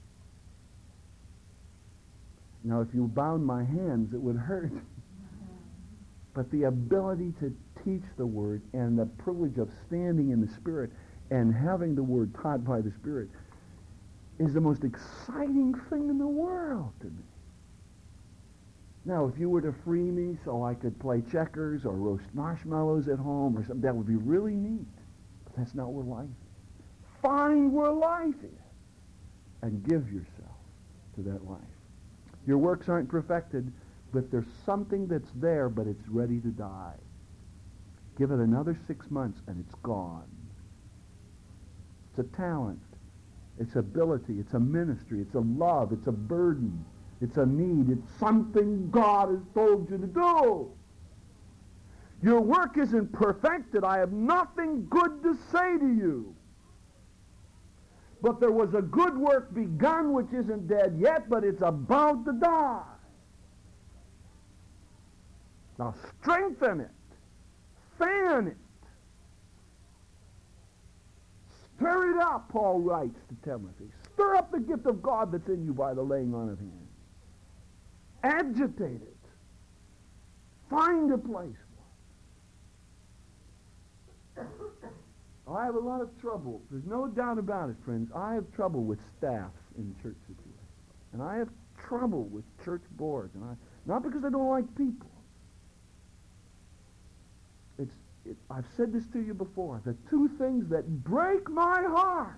Now, if you bound my hands, it would hurt. But the ability to teach the Word and the privilege of standing in the Spirit and having the Word taught by the Spirit is the most exciting thing in the world to me. Now, if you were to free me so I could play checkers or roast marshmallows at home or something, that would be really neat. But that's not where life is. Find where life is and give yourself to that life. Your works aren't perfected, but there's something that's there, but it's ready to die. Give it another six months and it's gone. It's a talent. It's ability. It's a ministry. It's a love. It's a burden. It's a need. It's something God has told you to do. Your work isn't perfected. I have nothing good to say to you. But there was a good work begun which isn't dead yet, but it's about to die. Now strengthen it. Fan it. Stir it up, Paul writes to Timothy. Stir up the gift of God that's in you by the laying on of hands. Agitate it. Find a place for it. I have a lot of trouble. There's no doubt about it, friends. I have trouble with staffs in church situations. And I have trouble with church boards. And I, not because I don't like people. It's, it, I've said this to you before. The two things that break my heart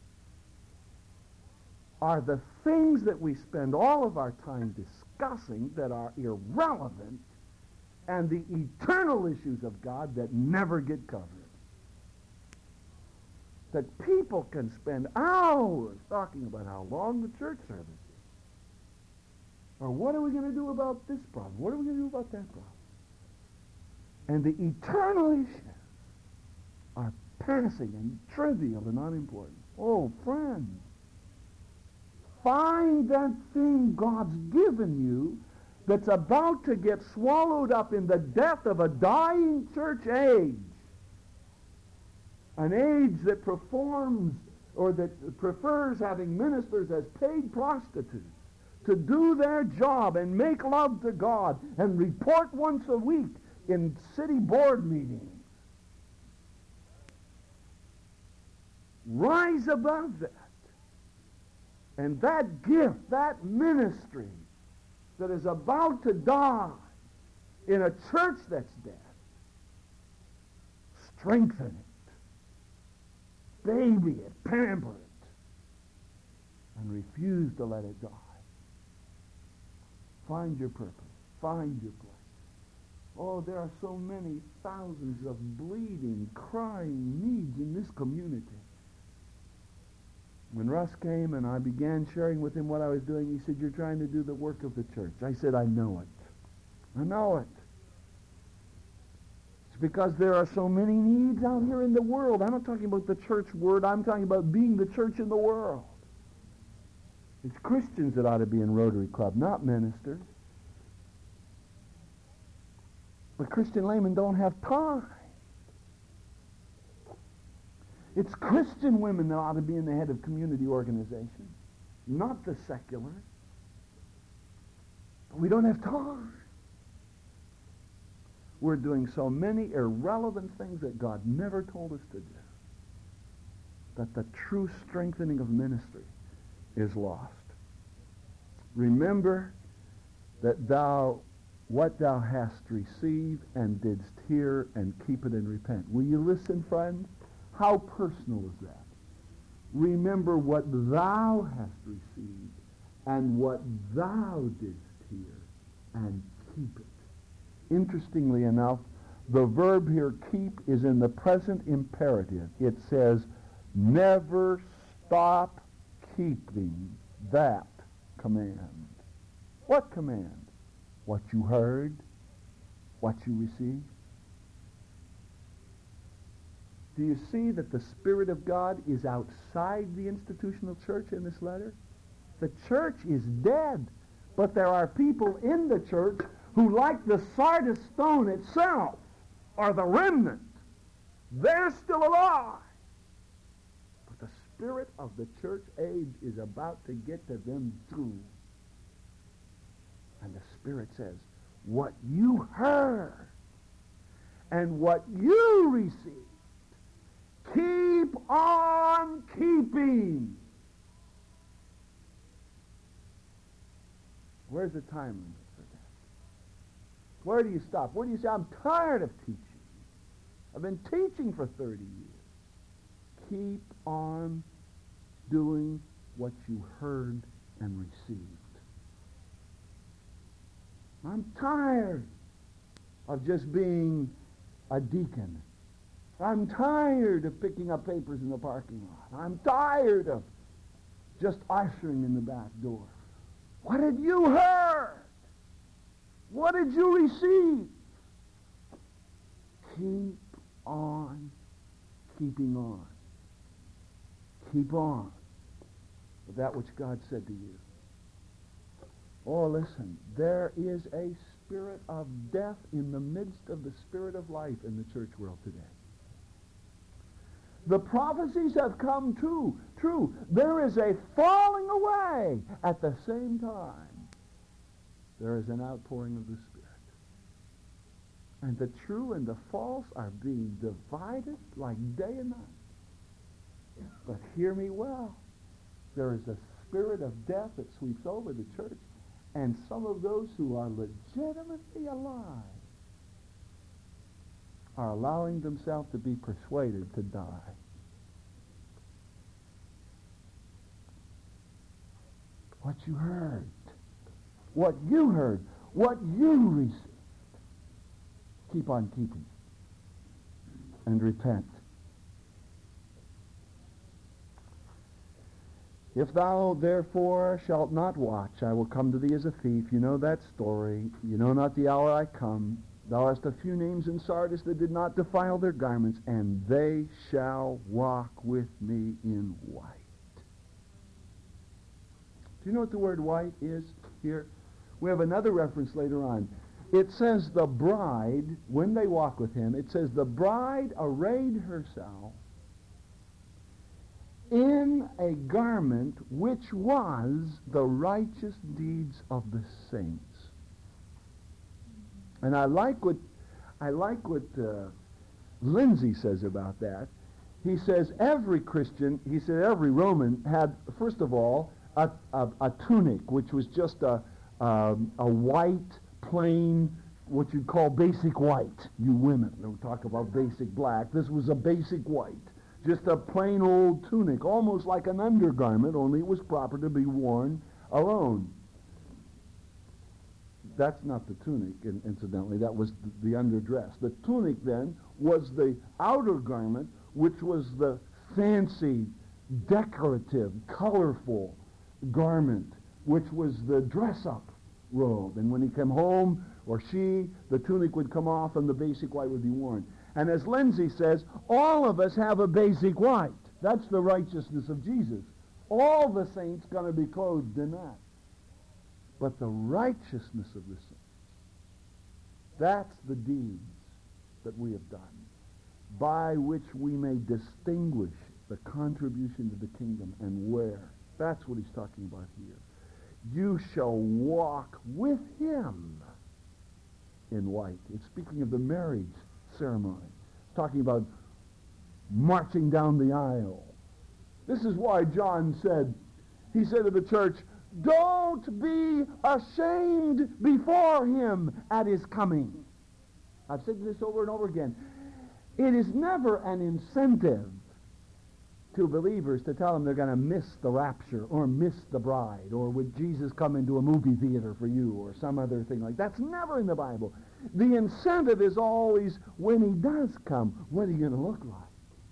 are the things that we spend all of our time discussing that are irrelevant and the eternal issues of God that never get covered. That people can spend hours talking about how long the church service is. Or what are we going to do about this problem? What are we going to do about that problem? And the eternal issues are passing and trivial and unimportant. Oh, friends, find that thing God's given you that's about to get swallowed up in the death of a dying church age. An age that performs or that prefers having ministers as paid prostitutes to do their job and make love to God and report once a week in city board meetings. Rise above that. And that gift, that ministry that is about to die in a church that's dead, strengthen it. Baby it, pamper it, and refuse to let it die. Find your purpose. Find your place. Oh, there are so many thousands of bleeding, crying needs in this community. When Russ came and I began sharing with him what I was doing, he said, "You're trying to do the work of the church." I said, "I know it. I know it. It's because there are so many needs out here in the world. I'm not talking about the church word. I'm talking about being the church in the world. It's Christians that ought to be in Rotary Club, not ministers. But Christian laymen don't have time. It's Christian women that ought to be in the head of community organizations, not the secular. But we don't have time. We're doing so many irrelevant things that God never told us to do, that the true strengthening of ministry is lost. Remember that thou, what thou hast received and didst hear, and keep it and repent. Will you listen, friend? How personal is that? Remember what thou hast received and what thou didst hear, and keep it. Interestingly enough, the verb here, keep, is in the present imperative. It says, never stop keeping that command. What command? What you heard, what you received. Do you see that the Spirit of God is outside the institutional church in this letter? The church is dead, but there are people in the church who, like the Sardis stone itself, are the remnant. They're still alive. But the spirit of the church age is about to get to them too. And the Spirit says, what you heard and what you received, keep on keeping. Where's the time limit for that? Where do you stop? Where do you say, I'm tired of teaching? I've been teaching for thirty years. Keep on doing what you heard and received. I'm tired of just being a deacon. I'm tired of picking up papers in the parking lot. I'm tired of just ushering in the back door. What did you heard? What did you receive? Keep on keeping on. Keep on with that which God said to you. Oh, listen, there is a spirit of death in the midst of the spirit of life in the church world today. The prophecies have come too. True, there is a falling away. At the same time, there is an outpouring of the Spirit. And the true and the false are being divided like day and night. But hear me well. There is a spirit of death that sweeps over the church, and some of those who are legitimately alive are allowing themselves to be persuaded to die. What you heard, what you heard, what you received, keep on keeping and repent. If thou therefore shalt not watch, I will come to thee as a thief. You know that story. You know not the hour I come. Thou hast a few names in Sardis that did not defile their garments, and they shall walk with me in white. Do you know what the word white is here? We have another reference later on. It says the bride, when they walk with him, it says the bride arrayed herself in a garment which was the righteous deeds of the saints. And I like what I like what uh, Lindsay says about that. He says every Christian, he said every Roman had, first of all, a, a, a tunic, which was just a, um, a white, plain, what you'd call basic white. You women don't talk about basic black. This was a basic white. Just a plain old tunic, almost like an undergarment, only it was proper to be worn alone. That's not the tunic, incidentally. That was the underdress. The tunic, then, was the outer garment, which was the fancy, decorative, colorful garment, which was the dress-up robe. And when he came home, or she, the tunic would come off and the basic white would be worn. And as Lindsay says, all of us have a basic white. That's the righteousness of Jesus. All the saints going to be clothed in that. But the righteousness of the saints, that's the deeds that we have done, by which we may distinguish the contribution to the kingdom and where. That's what he's talking about here. You shall walk with him in white. It's speaking of the marriage ceremony. It's talking about marching down the aisle. This is why John said, he said to the church, don't be ashamed before him at his coming. I've said this over and over again. It is never an incentive to believers to tell them they're going to miss the rapture or miss the bride, or would Jesus come into a movie theater for you, or some other thing like that. That's never in the Bible. The incentive is always, when he does come, what are you going to look like?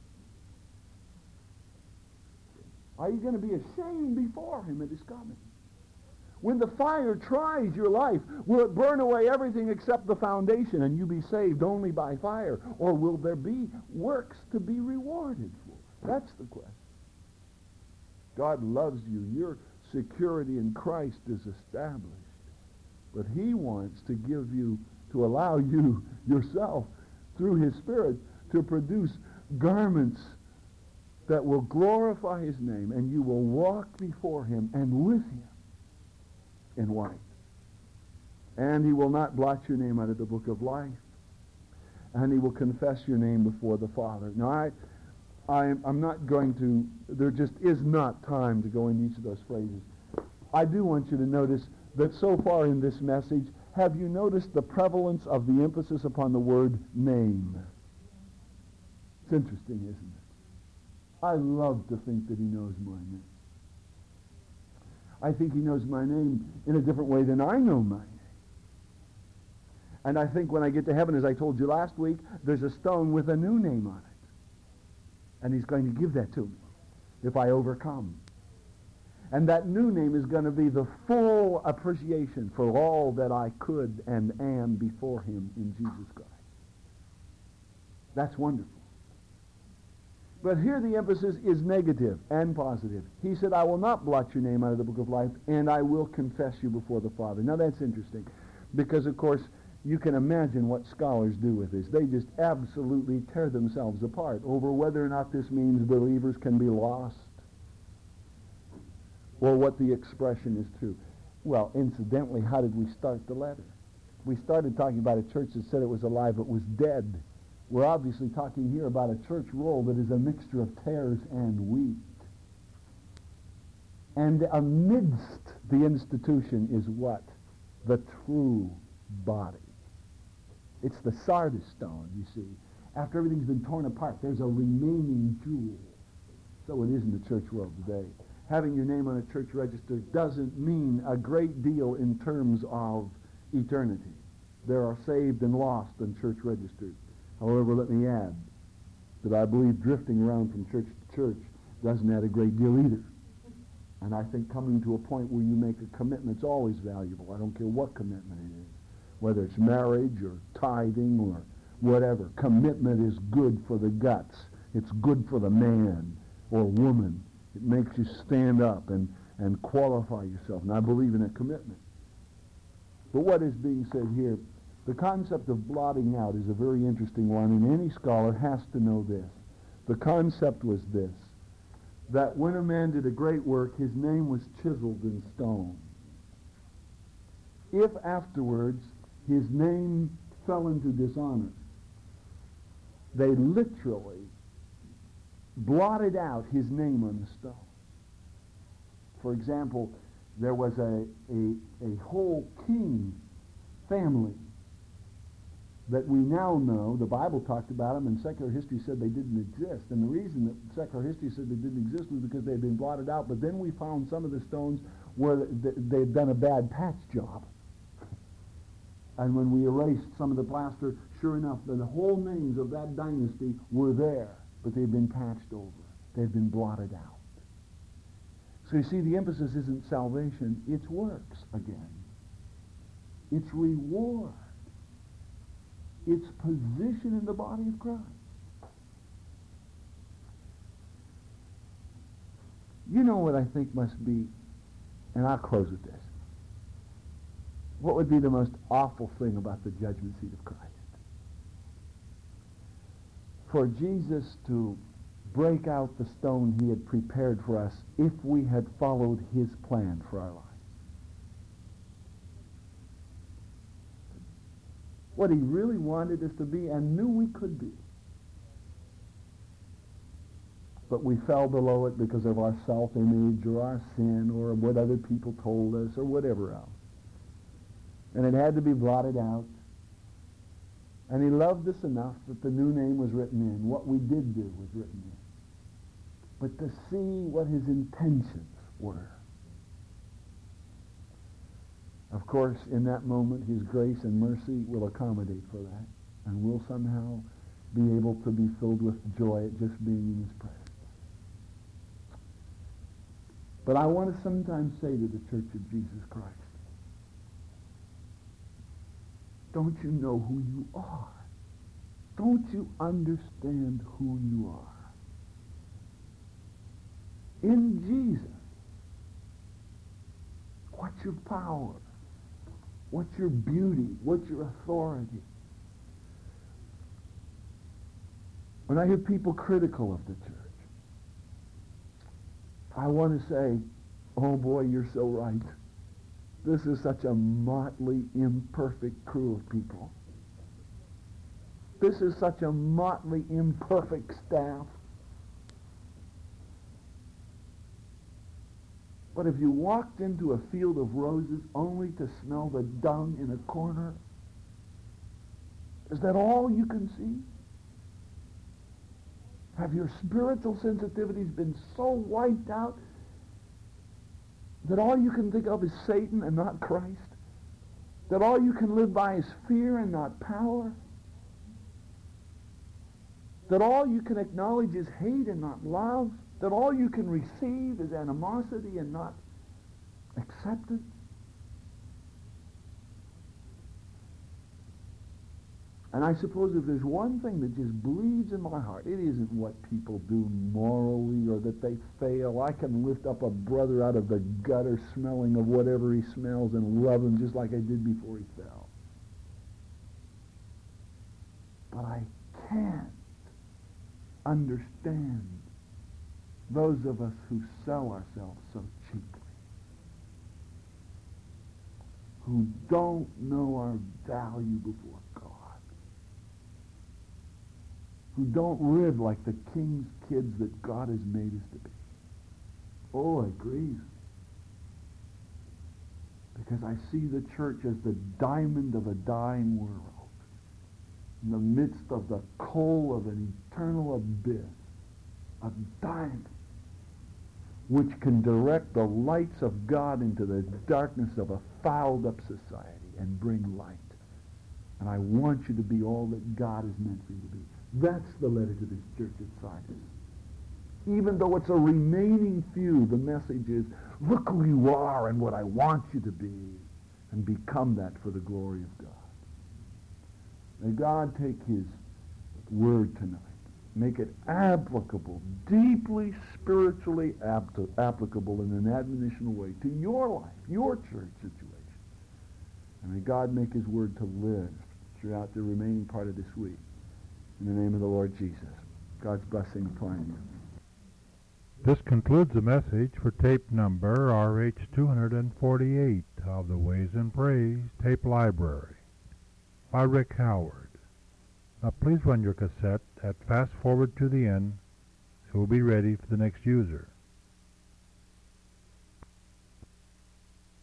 Are you going to be ashamed before him at his coming? When the fire tries your life, will it burn away everything except the foundation and you be saved only by fire? Or will there be works to be rewarded for? That's the question. God loves you. Your security in Christ is established. But he wants to give you, to allow you yourself, through his Spirit, to produce garments that will glorify his name, and you will walk before him and with him in white. And he will not blot your name out of the book of life. And he will confess your name before the Father. Now, I, I, I'm not going to, there just is not time to go into each of those phrases. I do want you to notice that so far in this message, have you noticed the prevalence of the emphasis upon the word name? It's interesting, isn't it? I love to think that he knows my name. I think he knows my name in a different way than I know my name. And I think when I get to heaven, as I told you last week, there's a stone with a new name on it. And he's going to give that to me if I overcome. And that new name is going to be the full appreciation for all that I could and am before him in Jesus Christ. That's wonderful. But here the emphasis is negative and positive. He said, I will not blot your name out of the book of life, and I will confess you before the Father. Now that's interesting, because of course you can imagine what scholars do with this. They just absolutely tear themselves apart over whether or not this means believers can be lost, or what the expression is true. Well, incidentally, how did we start the letter? We started talking about a church that said it was alive but was dead. We're obviously talking here about a church roll that is a mixture of tares and wheat. And amidst the institution is what? The true body. It's the sardis stone, you see. After everything's been torn apart, there's a remaining jewel. So it is in the church world today. Having your name on a church register doesn't mean a great deal in terms of eternity. There are saved and lost on church registers. However, let me add that I believe drifting around from church to church doesn't add a great deal either. And I think coming to a point where you make a commitment is always valuable. I don't care what commitment it is, whether it's marriage or tithing or whatever. Commitment is good for the guts. It's good for the man or woman. It makes you stand up and, and qualify yourself. And I believe in a commitment. But what is being said here, the concept of blotting out is a very interesting one, and any scholar has to know this. The concept was this, that when a man did a great work, his name was chiseled in stone. If afterwards his name fell into dishonor, they literally blotted out his name on the stone. For example, there was a, a, a whole king family that we now know. The Bible talked about them, and secular history said they didn't exist. And the reason that secular history said they didn't exist was because they had been blotted out. But then we found some of the stones where they had done a bad patch job. And when we erased some of the plaster, sure enough, the whole names of that dynasty were there, but they'd been patched over. They'd been blotted out. So you see, the emphasis isn't salvation, it's works again. its reward, its position in the body of Christ. You know what I think must be, and I'll close with this. What would be the most awful thing about the judgment seat of Christ? For Jesus to break out the stone he had prepared for us if we had followed his plan for our life. What he really wanted us to be and knew we could be. But we fell below it because of our self-image or our sin or what other people told us or whatever else. And it had to be blotted out. And he loved us enough that the new name was written in. What we did do was written in. But to see what his intentions were. Of course, in that moment, his grace and mercy will accommodate for that. And we'll somehow be able to be filled with joy at just being in his presence. But I want to sometimes say to the Church of Jesus Christ, don't you know who you are? Don't you understand who you are? In Jesus, what's your power? What's your beauty? What's your authority? When I hear people critical of the church, I want to say, oh boy, you're so right. This is such a motley, imperfect crew of people. This is such a motley, imperfect staff. But if you walked into a field of roses only to smell the dung in a corner, is that all you can see? Have your spiritual sensitivities been so wiped out that all you can think of is Satan and not Christ? That all you can live by is fear and not power? That all you can acknowledge is hate and not love? That all you can receive is animosity and not acceptance? And I suppose if there's one thing that just bleeds in my heart, it isn't what people do morally or that they fail. I can lift up a brother out of the gutter smelling of whatever he smells and love him just like I did before he fell. But I can't understand those of us who sell ourselves so cheaply, who don't know our value before God, who don't live like the king's kids that God has made us to be. Oh, it grieves me. Because I see the church as the diamond of a dying world, in the midst of the coal of an eternal abyss, a diamond which can direct the lights of God into the darkness of a fouled-up society and bring light. And I want you to be all that God has meant for you to be. That's the letter to this church at Sardis. Even though it's a remaining few, the message is, look who you are and what I want you to be, and become that for the glory of God. May God take his word tonight, make it applicable, deeply spiritually apt- applicable in an admonitional way to your life, your church situation. And may God make his word to live throughout the remaining part of this week. In the name of the Lord Jesus, God's blessing upon you. This concludes the message for tape number R H two forty-eight of the Ways and Praise Tape Library by Rick Howard. Now please run your cassette at fast forward to the end. It will be ready for the next user.